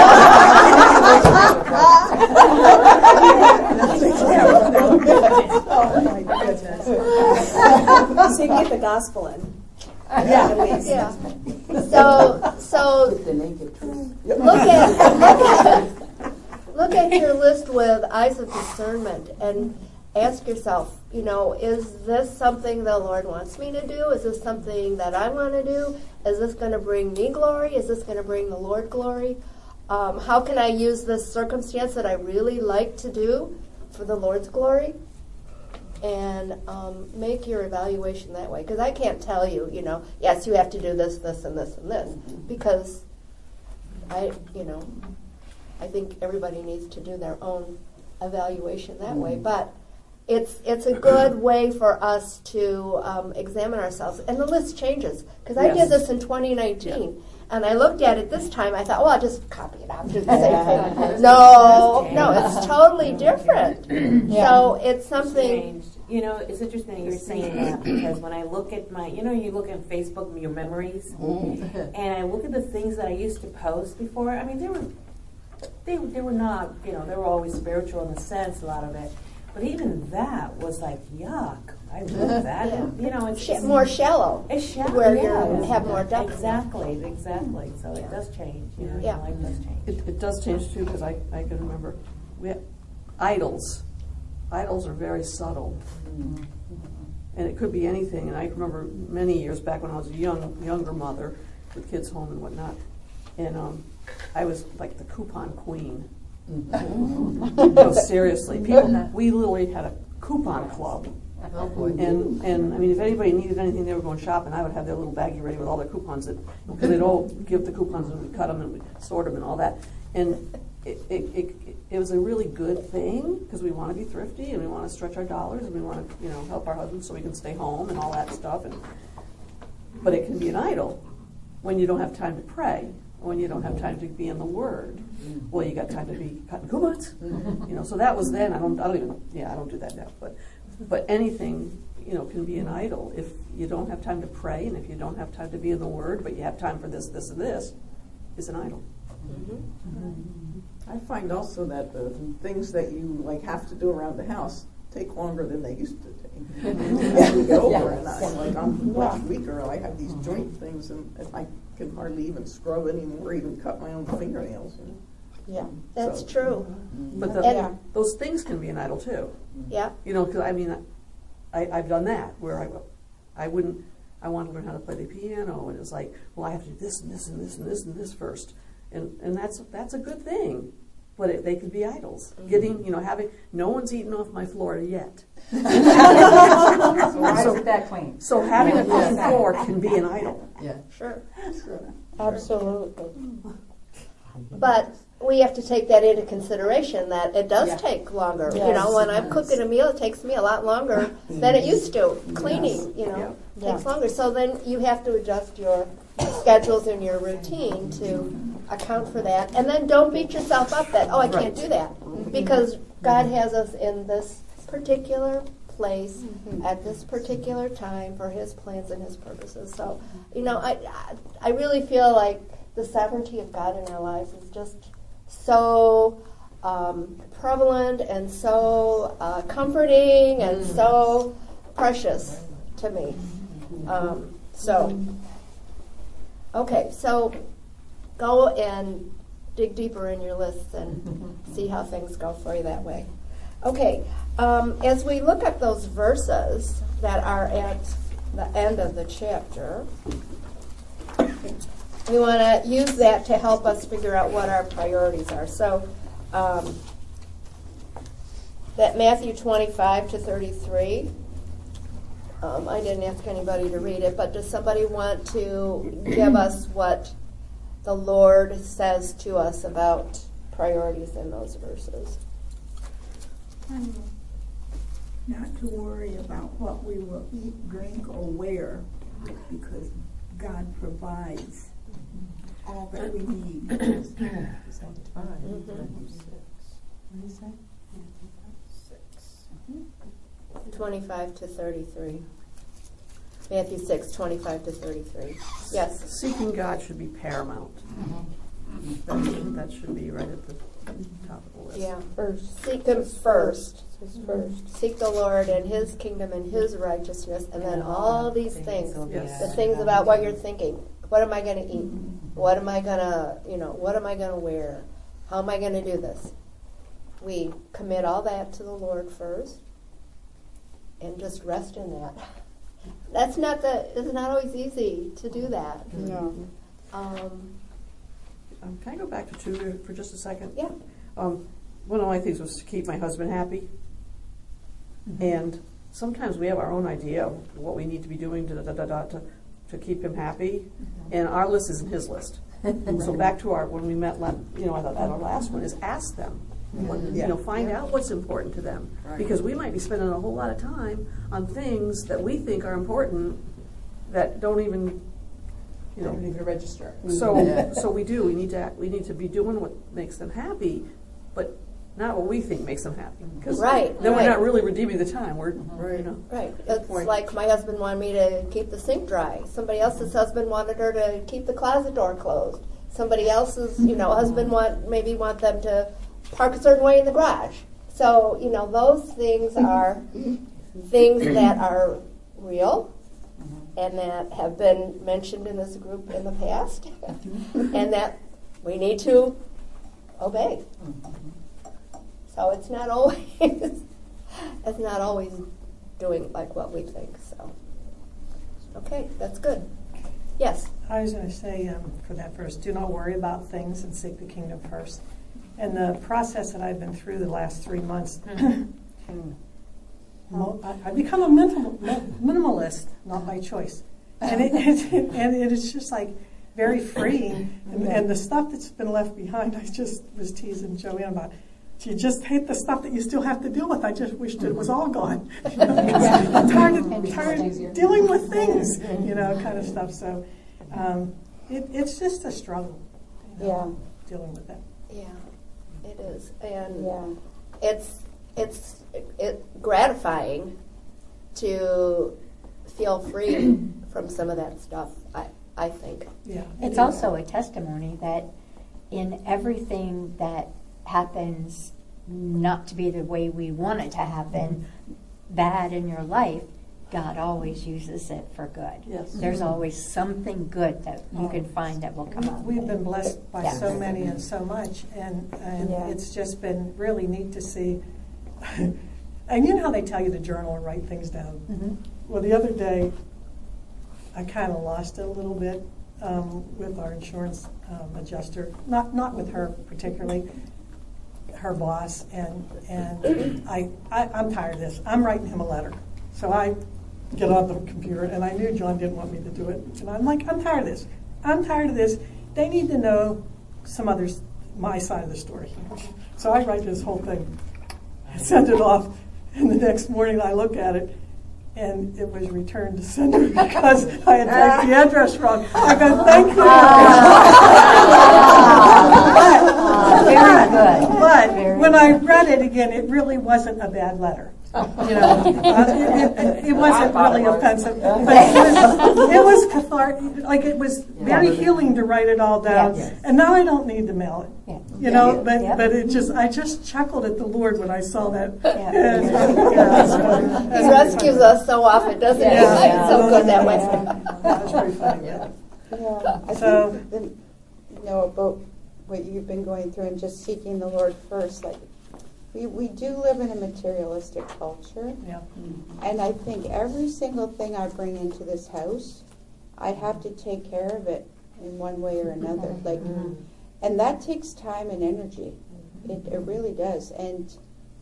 Speaker 15: my goodness!
Speaker 2: So you can get the gospel in.
Speaker 1: Yeah,
Speaker 2: at least.
Speaker 1: yeah. So, so look at look at look at your list with eyes of discernment and ask yourself, you know, is this something the Lord wants me to do? Is this something that I want to do? Is this going to bring me glory? Is this going to bring the Lord glory? Um, how can I use this circumstance that I really like to do for the Lord's glory? And um, make your evaluation that way. Because I can't tell you, you know, yes, you have to do this, this, and this, and this. Because I, you know, I think everybody needs to do their own evaluation that way. But it's it's a good way for us to um, examine ourselves. And the list changes. Because I
Speaker 12: Yes.
Speaker 1: did this in twenty nineteen. Yeah. And I looked at it this time, I thought, well, I'll just copy it out, do the same thing. No, no, it's totally different. Yeah. So it's something...
Speaker 9: You know, it's interesting you're saying that, because when I look at my, you know, you look at Facebook, your memories, mm. and I look at the things that I used to post before, I mean, they were, they, they were not, you know, they were always spiritual in a sense, a lot of it. But even that was like, yuck. I love that. Yeah. You know, it's
Speaker 1: Sh- more shallow.
Speaker 9: It's shallow.
Speaker 1: Where
Speaker 9: yeah,
Speaker 1: you have more depth.
Speaker 9: Exactly, exactly. So it does change. You know,
Speaker 1: yeah.
Speaker 9: your life does change.
Speaker 12: It, it does change too, because I, I can remember we had idols. Idols are very subtle. Mm-hmm. And it could be anything. And I remember many years back when I was a young younger mother with kids home and whatnot. And um, I was like the coupon queen. Mm-hmm. No, seriously. People, we literally had a coupon club
Speaker 4: Oh, boy.
Speaker 12: And, and, I mean, if anybody needed anything, they were going shopping, I would have their little baggie ready with all their coupons, because they'd all give the coupons, and we'd cut them, and we'd sort them, and all that. And it, it, it, it was a really good thing, because we want to be thrifty, and we want to stretch our dollars, and we want to, you know, help our husbands so we can stay home, and all that stuff. And but it can be an idol when you don't have time to pray, when you don't have time to be in the Word. Well, you got time to be cutting coupons, you know. So that was then. I don't. I don't even. Yeah, I don't do that now. But, but anything, you know, can be an idol if you don't have time to pray, and if you don't have time to be in the Word, but you have time for this, this, and this, is an idol.
Speaker 3: I find also that the things that you like have to do around the house take longer than they used to take. As we get older, and I, like I'm much weaker, I have these joint things, and, and I can hardly even scrub anymore, even cut my own fingernails. You know?
Speaker 1: Yeah, that's
Speaker 3: So-
Speaker 1: true.
Speaker 12: But the,
Speaker 1: And-
Speaker 12: those things can be an idol too.
Speaker 1: Yeah.
Speaker 12: You know, because I mean, I, I've done that where I, I wouldn't, I want to learn how to play the piano, and it's like, well, I have to do this and this and this and this and this first, and and that's that's a good thing, but it, they could be idols. Mm-hmm. Getting, you know, having no one's eaten off my floor yet.
Speaker 16: So why
Speaker 12: so,
Speaker 16: is that clean?
Speaker 12: So having a clean
Speaker 16: Yeah.
Speaker 12: floor can be an idol.
Speaker 4: Yeah,
Speaker 1: Sure.
Speaker 4: sure.
Speaker 1: Absolutely. But we have to take that into consideration, that it does
Speaker 16: Yeah.
Speaker 1: take longer. You
Speaker 16: Yes.
Speaker 1: know, when I'm cooking a meal, it takes me a lot longer than it used to. Cleaning, you know,
Speaker 13: Yeah.
Speaker 1: takes longer. So then you have to adjust your schedules and your routine to account for that. And then don't beat yourself up that, oh, I can't do that. Because God has us in this particular place at this particular time for His plans and His purposes. So, you know, I, I I really feel like the sovereignty of God in our lives is just so um, prevalent and so uh, comforting and so precious to me. Um, so, okay, so go and dig deeper in your lists and see how things go for you that way. Okay, um, as we look at those verses that are at the end of the chapter, we want to use that to help us figure out what our priorities are. So, um, that Matthew twenty-five to thirty-three, um, I didn't ask anybody to read it, but does somebody want to give us what the Lord says to us about priorities in those verses?
Speaker 17: Not to worry about what we will eat, drink, or wear, because God provides all that we need.
Speaker 4: Mm-hmm.
Speaker 1: twenty-five to thirty-three. Matthew six, twenty-five to thirty-three. Yes?
Speaker 12: Seeking God should be paramount. That should, that should be right at the top of the list.
Speaker 1: Yeah. First. Seek Him first. First. Seek the Lord and His kingdom and His righteousness, and then all these things,
Speaker 12: Yes.
Speaker 1: the things about what you're thinking. What am I going to eat? What am I going to, you know, what am I going to wear? How am I going to do this? We commit all that to the Lord first and just rest in that. That's not the, it's not always easy to do that.
Speaker 15: No.
Speaker 1: Um,
Speaker 12: Um, can I go back to two for just a second?
Speaker 1: Yeah.
Speaker 12: Um, one of my things was to keep my husband happy. Mm-hmm. And sometimes we have our own idea of what we need to be doing to, da, da, da, da, to, to keep him happy. Mm-hmm. And our list isn't his list. So back to our, when we met, you know, at our last one, is ask them. What,
Speaker 3: Yeah.
Speaker 12: You know, find
Speaker 3: Yeah.
Speaker 12: out what's important to them.
Speaker 3: Right.
Speaker 12: Because we might be spending a whole lot of time on things that we think are important that don't even, you know,
Speaker 16: Don't even register.
Speaker 12: so,
Speaker 16: Yeah.
Speaker 12: so we do. We need to. We need to be doing what makes them happy, but not what we think makes them happy. Because
Speaker 1: Right,
Speaker 12: then
Speaker 1: right.
Speaker 12: we're not really redeeming the time. We're, you know.
Speaker 1: Right. It's like my husband wanted me to keep the sink dry. Somebody else's husband wanted her to keep the closet door closed. Somebody else's, you know, husband want maybe want them to park a certain way in the garage. So, you know, those things are things that are real and that have been mentioned in this group in the past and that we need to obey. So it's not always it's not always doing like what we think. So okay, that's good. Yes.
Speaker 6: I was going to say um, for that verse, do not worry about things and seek the kingdom first. And the process that I've been through the last three months mo- I, I become a mental, minimalist, not by choice. And it, it, and it is just like very freeing. And, and the stuff that's been left behind, I just was teasing Joanne about. You just hate the stuff that you still have to deal with. I just wished it was all gone. You know, I'm tired of, tired of dealing with things, you know, kind of stuff. So um, it, it's just a struggle, you know, yeah. dealing with that.
Speaker 1: Yeah, it is, and
Speaker 15: Yeah.
Speaker 1: it's it's it gratifying to feel free from some of that stuff. I I think.
Speaker 6: Yeah.
Speaker 11: It's
Speaker 6: yeah.
Speaker 11: also a testimony that in everything that happens not to be the way we want it to happen, bad in your life, God always uses it for good.
Speaker 12: Yes.
Speaker 11: There's always something good that you can find that will come out.
Speaker 6: We've been blessed by
Speaker 11: Yeah.
Speaker 6: so many and so much, and, and
Speaker 15: Yeah.
Speaker 6: it's just been really neat to see. And you know how they tell you to journal and write things down?
Speaker 11: Mm-hmm.
Speaker 6: Well, the other day, I kind of lost it a little bit um, with our insurance um, adjuster, not not with her particularly, her boss, and and I, I I'm tired of this. I'm writing him a letter, so I get on the computer, and I knew John didn't want me to do it, and I'm like, I'm tired of this. I'm tired of this. They need to know some others, my side of the story. So I write this whole thing, send it off, and the next morning I look at it, and it was returned to sender because I had typed the address wrong. I go, thank you.
Speaker 11: Ah, very good.
Speaker 6: But
Speaker 11: Very
Speaker 6: when
Speaker 11: good.
Speaker 6: I read it again, it really wasn't a bad letter. You know, uh, it, it, it wasn't really offensive, but it was, it was cathartic. Like it was very healing to write it all down.
Speaker 11: Yes.
Speaker 6: And now I don't need to mail it.
Speaker 11: Yeah.
Speaker 6: You know, but
Speaker 11: Yeah.
Speaker 6: but it just I just chuckled at the Lord when I saw that.
Speaker 11: Yeah.
Speaker 6: Yeah, so, yeah, so-
Speaker 1: He rescues us so often, doesn't he?
Speaker 6: Yeah.
Speaker 1: It's so good that way.
Speaker 6: That was pretty funny. Yeah.
Speaker 15: Yeah, I
Speaker 6: So-
Speaker 15: think, the, you know, about what you've been going through and just seeking the Lord first. Like, we, we do live in a materialistic culture.
Speaker 6: Yeah.
Speaker 15: And I think every single thing I bring into this house, I have to take care of it in one way or another. Like, and that takes time and energy. It, it really does. And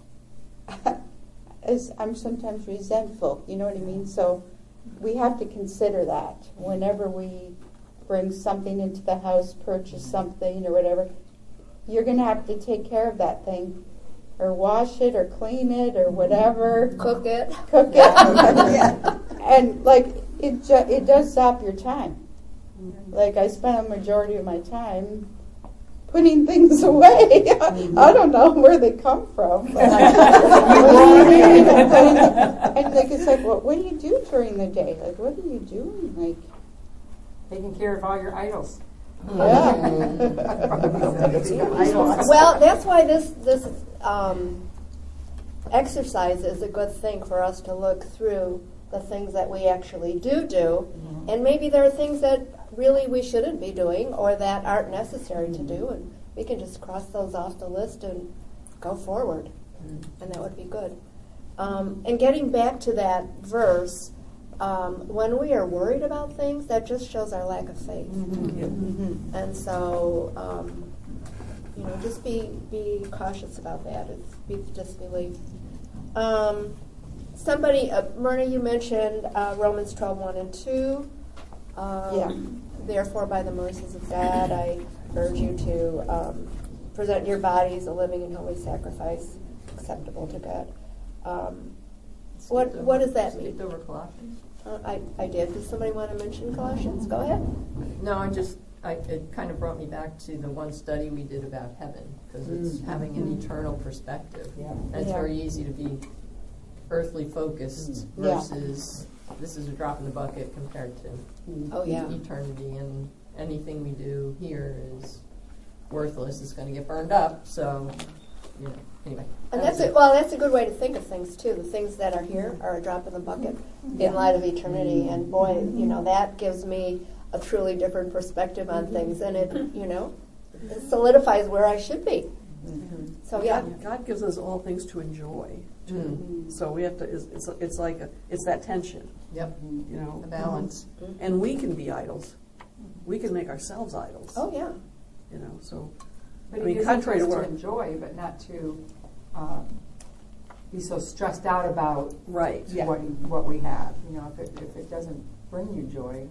Speaker 15: as I'm sometimes resentful, you know what I mean? So we have to consider that whenever we bring something into the house, purchase something or whatever. You're going to have to take care of that thing, or wash it, or clean it, or whatever.
Speaker 1: Cook it.
Speaker 15: Cook it. Yeah. And like it, ju- it does sap your time. Like I spend a majority of my time putting things away. I don't know where they come from. But and like it's like, what, what do you do during the day? Like, what are you doing? Like,
Speaker 5: Taking care of all your idols.
Speaker 15: yeah.
Speaker 1: Well, that's why this this um, exercise is a good thing for us to look through the things that we actually do do, and maybe there are things that really we shouldn't be doing or that aren't necessary to do, and we can just cross those off the list and go forward, and that would be good. Um, and getting back to that verse, um, when we are worried about things, that just shows our lack of faith.
Speaker 15: Mm-hmm.
Speaker 1: And so, um, you know, just be be cautious about that. It's be disbelief. Um, somebody, uh, Myrna, you mentioned uh, Romans twelve, one and two. Um,
Speaker 15: Yeah.
Speaker 1: Therefore, by the mercies of God, I urge you to um, present your bodies a living and holy sacrifice, acceptable to God. Um, what
Speaker 4: Skipped
Speaker 1: what
Speaker 4: over-
Speaker 1: does that mean?
Speaker 4: Skipped over Colossians.
Speaker 1: Uh, I, I did. Does somebody want to mention Colossians? Go ahead.
Speaker 4: No, I just, I, it kind of brought me back to the one study we did about heaven, because it's
Speaker 15: Mm.
Speaker 4: having an eternal perspective.
Speaker 15: Yeah.
Speaker 4: And it's
Speaker 15: Yeah.
Speaker 4: very easy to be earthly focused
Speaker 15: Yeah.
Speaker 4: versus this is a drop in the bucket compared to
Speaker 1: Oh, yeah.
Speaker 4: eternity, and anything we do here is worthless. It's going to get burned up. So, you know, anyway.
Speaker 1: And
Speaker 4: that
Speaker 1: that's
Speaker 4: was
Speaker 1: it. Well, that's a good way to think of things too. The things that are here are a drop in the bucket in light of eternity. And boy, you know, that gives me a truly different perspective on things, and it, you know, it solidifies where I should be. So yeah,
Speaker 12: God, God gives us all things to enjoy, too.
Speaker 4: Mm.
Speaker 12: So we have to. It's, it's, it's like a, it's that tension.
Speaker 4: Yep.
Speaker 12: You know,
Speaker 4: The balance.
Speaker 12: and we can be idols. We can make ourselves idols.
Speaker 1: Oh yeah.
Speaker 12: You know, so
Speaker 5: But
Speaker 12: I
Speaker 5: it
Speaker 12: mean,
Speaker 5: gives
Speaker 12: contrary
Speaker 5: us
Speaker 12: to
Speaker 5: to
Speaker 12: where
Speaker 5: enjoy, but not to um, be so stressed out about
Speaker 12: Right.
Speaker 8: Yeah.
Speaker 5: what what we have. You know, if it if it doesn't bring you joy,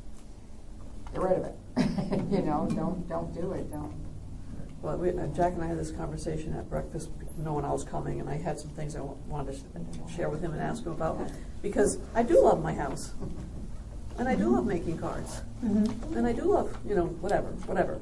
Speaker 5: get rid of it. You know, don't don't do it. Don't.
Speaker 12: Well, we, uh, Jack and I had this conversation at breakfast, knowing I was coming, and I had some things I w- wanted to sh- share with him and ask him about, because I do love my house, and I do love making cards,
Speaker 8: Mm-hmm.
Speaker 12: and I do love, you know, whatever, whatever.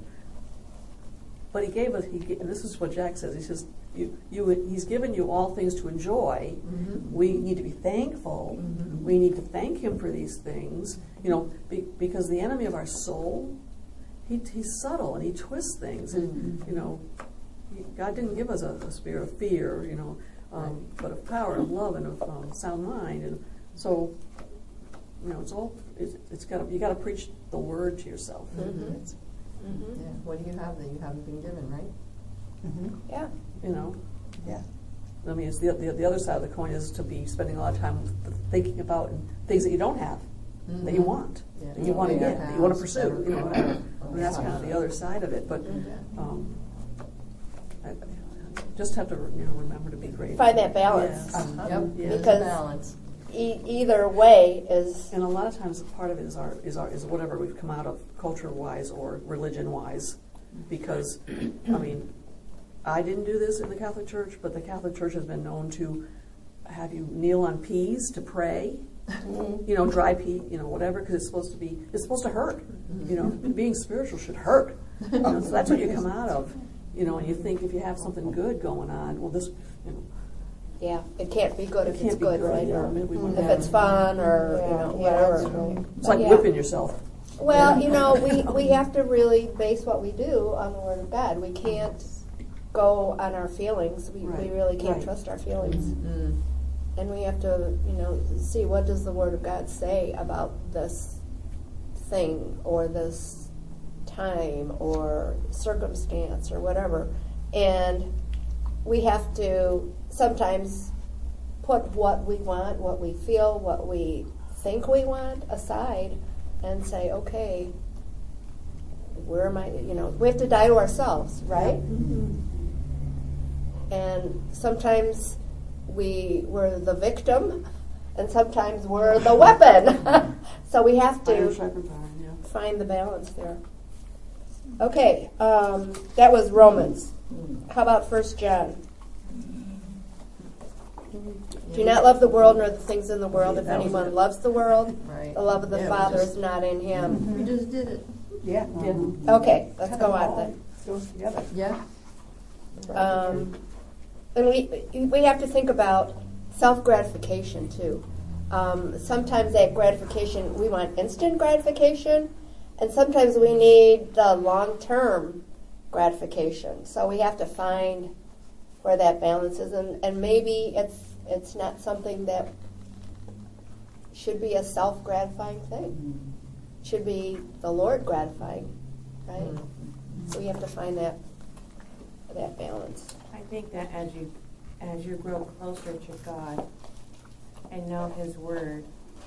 Speaker 12: But he gave us, he, ga- and this is what Jack says, he says, you, you, he's given you all things to enjoy.
Speaker 4: Mm-hmm.
Speaker 12: We need to be thankful.
Speaker 4: Mhm.
Speaker 12: We need to thank him for these things, you know, be, because the enemy of our soul, he, he's subtle and he twists things. And, you know, he, God didn't give us a, a spirit of fear, you know, um, but of power, of love, and of um, sound mind. And so, you know, it's all, it's, it's got you got to preach the word to yourself.
Speaker 4: Mhm.
Speaker 12: It's,
Speaker 4: Mm-hmm. Yeah. What do you have that you haven't been given, right?
Speaker 8: Mm-hmm.
Speaker 1: Yeah.
Speaker 12: you know.
Speaker 8: Yeah.
Speaker 12: I mean, it's the, the the other side of the coin is to be spending a lot of time thinking about things that you don't have,
Speaker 4: Mm-hmm.
Speaker 12: that you want,
Speaker 4: Yeah.
Speaker 12: that you want to
Speaker 4: Yeah.
Speaker 12: get, that you want to
Speaker 4: House,
Speaker 12: pursue. You know,
Speaker 4: better-
Speaker 12: I mean, that's kind of the other side of it. But um, I, I just have to you know remember to be grateful.
Speaker 1: Find that balance.
Speaker 12: Yes.
Speaker 4: Uh-huh. Yep.
Speaker 12: Yeah.
Speaker 4: There's a
Speaker 1: Because
Speaker 4: balance.
Speaker 1: E- either way is
Speaker 12: And a lot of times, part of it is our is our is whatever we've come out of, culture wise or religion wise, because I mean, I didn't do this in the Catholic Church, but the Catholic Church has been known to have you kneel on peas to pray, you know, dry pea, you know, whatever, because it's supposed to be it's supposed to hurt, you know, being spiritual should hurt, you know, so that's what you come out of, you know, and you think if you have something good going on, well, this, you know.
Speaker 1: yeah, it can't be good
Speaker 12: It
Speaker 1: if
Speaker 12: can't
Speaker 1: it's
Speaker 12: be
Speaker 1: good,
Speaker 12: good,
Speaker 1: right?
Speaker 12: yeah,
Speaker 1: Or
Speaker 12: maybe we
Speaker 1: if
Speaker 12: wouldn't
Speaker 1: it's
Speaker 12: have-
Speaker 1: fun or you know whatever.
Speaker 12: It's like
Speaker 1: Yeah.
Speaker 12: whipping yourself.
Speaker 1: Well, you know, we, we have to really base what we do on the Word of God. We can't go on our feelings. We, we
Speaker 12: Right.
Speaker 1: really can't
Speaker 12: Right.
Speaker 1: trust our feelings.
Speaker 4: Mm.
Speaker 1: And we have to, you know, see what does the Word of God say about this thing or this time or circumstance or whatever. And we have to sometimes put what we want, what we feel, what we think we want aside and say, okay, where am I, you know, we have to die to ourselves, right?
Speaker 8: Mm-hmm.
Speaker 1: And sometimes we, we're the victim and sometimes we're the weapon. So we have
Speaker 12: Iron
Speaker 1: to
Speaker 12: sharpens iron, yeah.
Speaker 1: find the balance there. Okay, um, that was Romans. How about First John? Do not love the world nor the things in the world. If
Speaker 12: That was
Speaker 1: anyone
Speaker 12: it.
Speaker 1: loves the world,
Speaker 4: Right.
Speaker 1: the love of the
Speaker 4: Yeah, we
Speaker 1: Father
Speaker 4: just-
Speaker 1: is not in him.
Speaker 4: We just did it.
Speaker 8: Yeah.
Speaker 1: Okay, let's go on then.
Speaker 8: Goes together.
Speaker 4: Yeah.
Speaker 1: Um, and we we have to think about self gratification too. Um, sometimes that gratification, we want instant gratification, and sometimes we need the long term gratification. So we have to find where that balance is, and, and maybe it's it's not something that should be a self gratifying thing. It should be the Lord gratifying, right?
Speaker 4: Mm.
Speaker 1: So we have to find that that balance.
Speaker 9: I think that as you as you grow closer to God and know His Word,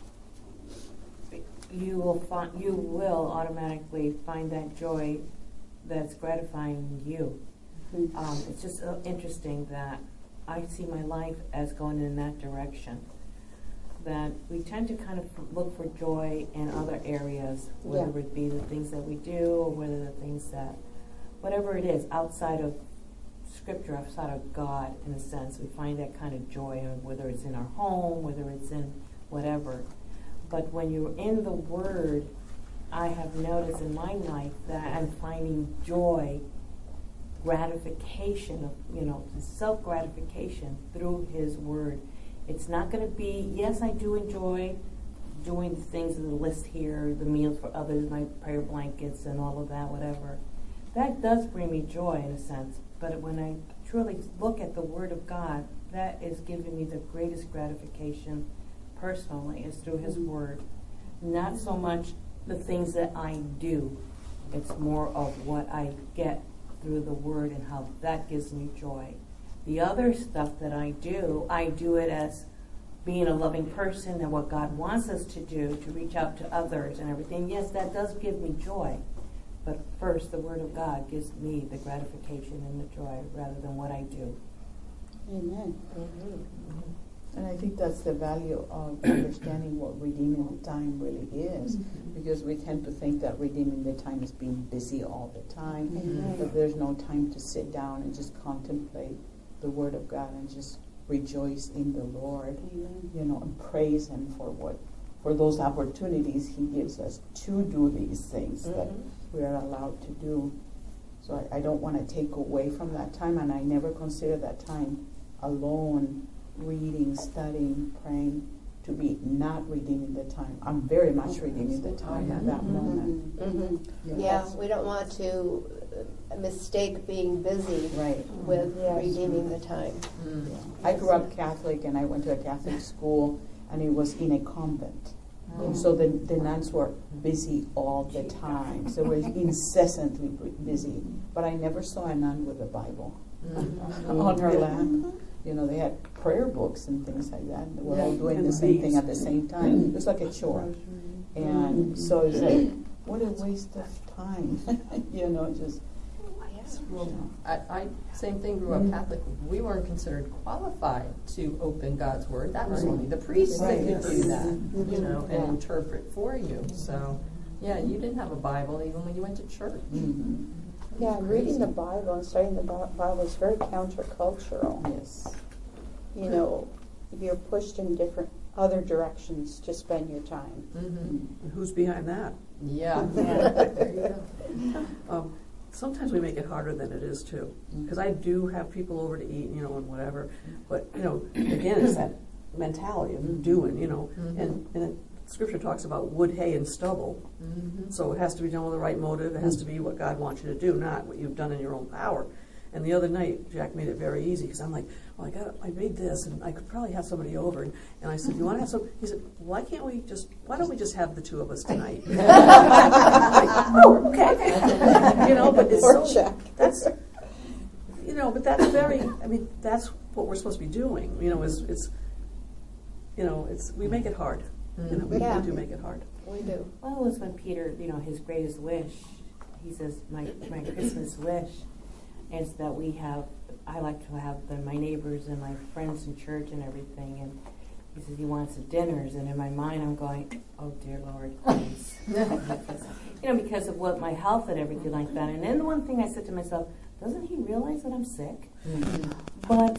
Speaker 9: you will find you will automatically find that joy that's gratifying you. Um, it's just uh, interesting that I see my life as going in that direction. That we tend to kind of look for joy in other areas, whether
Speaker 1: Yeah.
Speaker 9: it be the things that we do or whether the things that, whatever it is, outside of Scripture, outside of God, in a sense, we find that kind of joy, whether it's in our home, whether it's in whatever. But when you're in the Word, I have noticed in my life that I'm finding joy, gratification, of you know, self-gratification through His Word. It's not going to be, yes, I do enjoy doing the things in the list here, the meals for others, my prayer blankets and all of that, whatever. That does bring me joy in a sense. But when I truly look at the Word of God, that is giving me the greatest gratification personally, is through His Word. Not so much the things that I do. It's more of what I get through the Word and how that gives me joy. The other stuff that I do, I do it as being a loving person and what God wants us to do, to reach out to others and everything. Yes, that does give me joy. But first, the Word of God gives me the gratification and the joy rather than what I do.
Speaker 15: Amen.
Speaker 18: And I think that's the value of understanding what redeeming the time really is, because we tend to think that redeeming the time is being busy all the time,
Speaker 15: Mhm.
Speaker 18: but there's no time to sit down and just contemplate the Word of God and just rejoice in the Lord,
Speaker 15: Amen.
Speaker 18: you know, and praise Him for what, for those opportunities He gives us to do these things that we are allowed to do. So I, I don't want to take away from that time, and I never consider that time alone, reading, studying, praying, to be not redeeming the time. I'm very much redeeming the time at that moment.
Speaker 1: Mhm. Yeah, we don't want to uh, mistake being busy
Speaker 18: Right.
Speaker 1: with
Speaker 18: Yes.
Speaker 1: redeeming the time.
Speaker 18: Yeah. I grew up Catholic, and I went to a Catholic school, and it was in a convent.
Speaker 1: Oh.
Speaker 18: So the, the nuns were busy all the time. So we were incessantly bu- busy. But I never saw a nun with a Bible
Speaker 12: Mm.
Speaker 18: on her
Speaker 12: Yeah.
Speaker 18: lap. You know, they had prayer books and things like that. And we're all
Speaker 12: Yeah.
Speaker 18: doing
Speaker 12: And
Speaker 18: the
Speaker 12: the
Speaker 18: same thing
Speaker 12: beads.
Speaker 18: at the same time. It was like a chore. And so it's like, what a waste of time. You know, just.
Speaker 4: Well, I, I, same thing, grew up Catholic. We weren't considered qualified to open God's Word. That was
Speaker 18: Right.
Speaker 4: only the priests
Speaker 18: Right.
Speaker 4: that could do that,
Speaker 18: Mhm.
Speaker 4: you know, and
Speaker 18: Yeah.
Speaker 4: interpret for you. So, yeah, you didn't have a Bible even when you went to church.
Speaker 18: Mm-hmm.
Speaker 15: Yeah, reading the Bible and studying the Bi- Bible is very countercultural.
Speaker 18: Yes.
Speaker 15: You know, you're pushed in different other directions to spend your time.
Speaker 4: Mm-hmm.
Speaker 12: And who's behind that?
Speaker 4: Yeah.
Speaker 12: There you go. Um, sometimes we make it harder than it is too, because I do have people over to eat, you know, and whatever. But you know, again, it's that mentality of doing, you know,
Speaker 4: Mhm.
Speaker 12: and and it, Scripture talks about wood, hay, and stubble.
Speaker 4: Mm-hmm.
Speaker 12: So it has to be done with the right motive. It has to be what God wants you to do, not what you've done in your own power. And the other night, Jack made it very easy because I'm like, well, I got, I made this, and I could probably have somebody over. And, and I said, you want to have some? He said, why can't we just? Why don't we just have the two of us tonight? Okay, you know, but it's
Speaker 15: Or
Speaker 12: so
Speaker 15: Jack.
Speaker 12: that's you know, but that's very. I mean, that's what we're supposed to be doing. You know, is it's you know, it's we make it hard. You know, we,
Speaker 1: Yeah.
Speaker 12: we do make it hard.
Speaker 1: We do.
Speaker 9: Well, it was when Peter, you know, his greatest wish, he says, my, my Christmas wish is that we have, I like to have the, my neighbors and my friends in church and everything. And he says he wants the dinners. And in my mind, I'm going, oh, dear Lord, please. You know, because of what my health and everything like that. And then the one thing I said to myself, doesn't he realize that I'm sick?
Speaker 18: Mm-hmm.
Speaker 9: But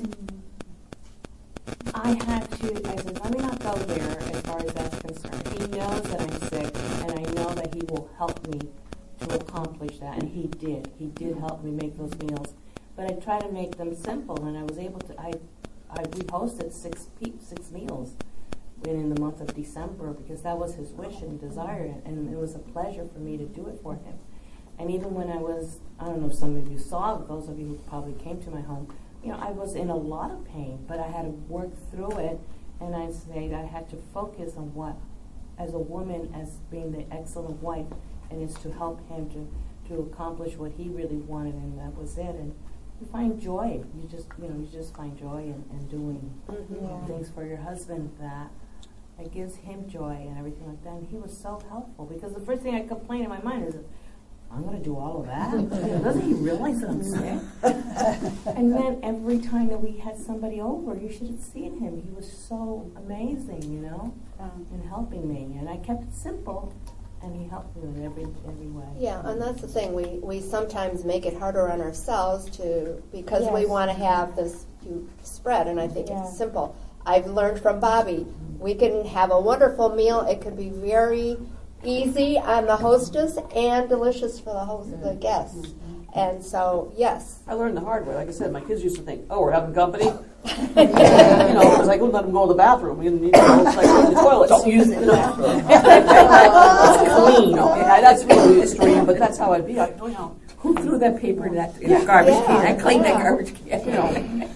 Speaker 9: I had to, I said, let me not go there as far as that's concerned. He knows that I'm sick, and I know that he will help me to accomplish that. And he did. He did help me make those meals. But I try to make them simple, and I was able to, I, I we hosted six, pe- six meals in the month of December because that was his wish and desire, and it was a pleasure for me to do it for him. And even when I was, I don't know if some of you saw, those of you who probably came to my home, you know, I was in a lot of pain, but I had to work through it, and I say I had to focus on what, as a woman, as being the excellent wife, and it's to help him to, to accomplish what he really wanted, and that was it. And you find joy. You just, you know, you just find joy in, in doing
Speaker 15: Mhm.
Speaker 9: things for your husband that it gives him joy and everything like that. And he was so helpful because the first thing I complained in my mind is, I'm going to do all of that? Doesn't he realize that I'm sick? And then every time that we had somebody over, you should have seen him. He was so amazing, you know, in helping me. And I kept it simple, and he helped me in every every way.
Speaker 1: Yeah, and that's the thing. We, we sometimes make it harder on ourselves to because we
Speaker 9: Yes.
Speaker 1: want to have this huge spread, and I think
Speaker 9: Yeah.
Speaker 1: it's simple. I've learned from Bobby. We can have a wonderful meal. It can be very easy on the hostess and delicious for the host, the guests. And so, yes.
Speaker 12: I learned the hard way. Like I said, my kids used to think, "Oh, we're having company." You know, because I couldn't let them go to the bathroom. We didn't need to go like, in the toilet.
Speaker 9: Don't use the bathroom.
Speaker 12: It's clean. Okay, that's really extreme, but that's how I'd be. I, you know,
Speaker 9: Who threw that paper in that, in
Speaker 12: Yeah.
Speaker 9: that garbage
Speaker 1: Yeah.
Speaker 9: can? I cleaned
Speaker 1: Yeah.
Speaker 9: that garbage can.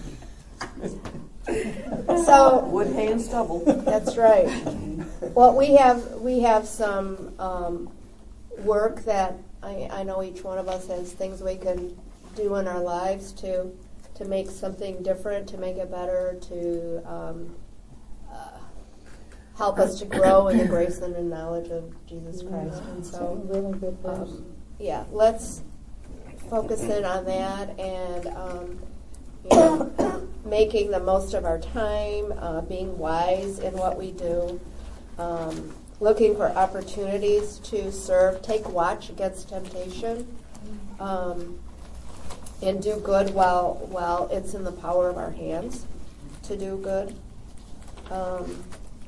Speaker 12: you know,
Speaker 1: So
Speaker 12: wood, hay, and stubble.
Speaker 1: that's right. Well, we have we have some um, work that I, I know each one of us has things we can do in our lives to to make something different, to make it better, to um, uh, help us to grow in the grace and the knowledge of Jesus Christ. And so,
Speaker 15: Really good verse.
Speaker 1: um, yeah, let's focus in on that, and um, you know, making the most of our time, uh, being wise in what we do, um, looking for opportunities to serve, take watch against temptation, um, and do good while while it's in the power of our hands to do good. Um,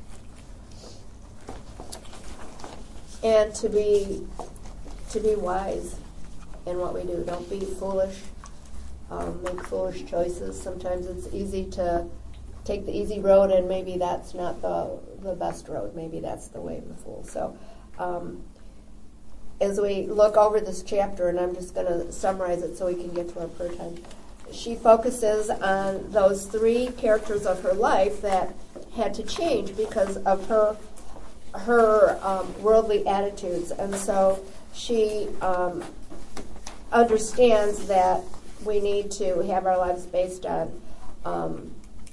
Speaker 1: and to be to be wise in what we do. Don't be foolish. Um, make foolish choices. Sometimes it's easy to take the easy road, and maybe that's not the the best road. Maybe that's the way of the fool. So, um, as we look over this chapter, and I'm just going to summarize it so we can get to our prayer time. She focuses on those three characters of her life that had to change because of her her um, worldly attitudes, and so she um, understands that we need to have our lives based on um,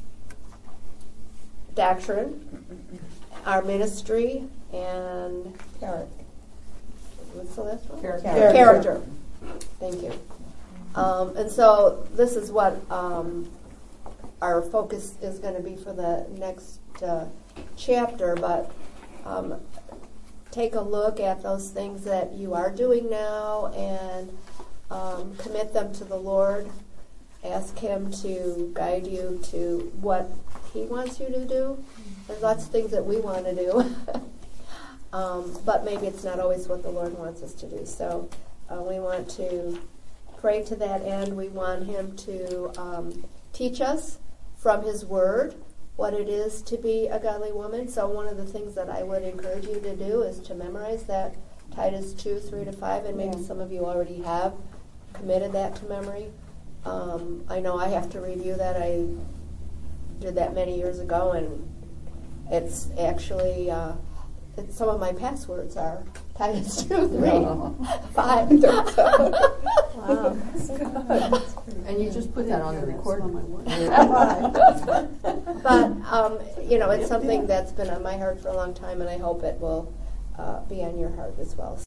Speaker 1: doctrine, our ministry, and character. What's the last one?
Speaker 5: Character.
Speaker 1: Character. Character. Thank you. Um, and so this is what um, our focus is going to be for the next uh, chapter, but um, take a look at those things that you are doing now and um, commit them to the Lord. Ask Him to guide you to what He wants you to do. There's lots of things that we want to do, um, but maybe it's not always what the Lord wants us to do. So uh, we want to pray to that end. We want Him to um, teach us from His Word what it is to be a godly woman. So one of the things that I would encourage you to do is to memorize that Titus two, three to five, and maybe yeah. some of you already have committed that to memory. Um, I know I have to review that. I did that many years ago, and it's actually, uh, it's, some of my passwords are Titus two, three, no. five.
Speaker 4: Wow, that's good. And you just put that on the recorder.
Speaker 1: But, um, you know, it's something that's been on my heart for a long time, and I hope it will uh, be on your heart as well.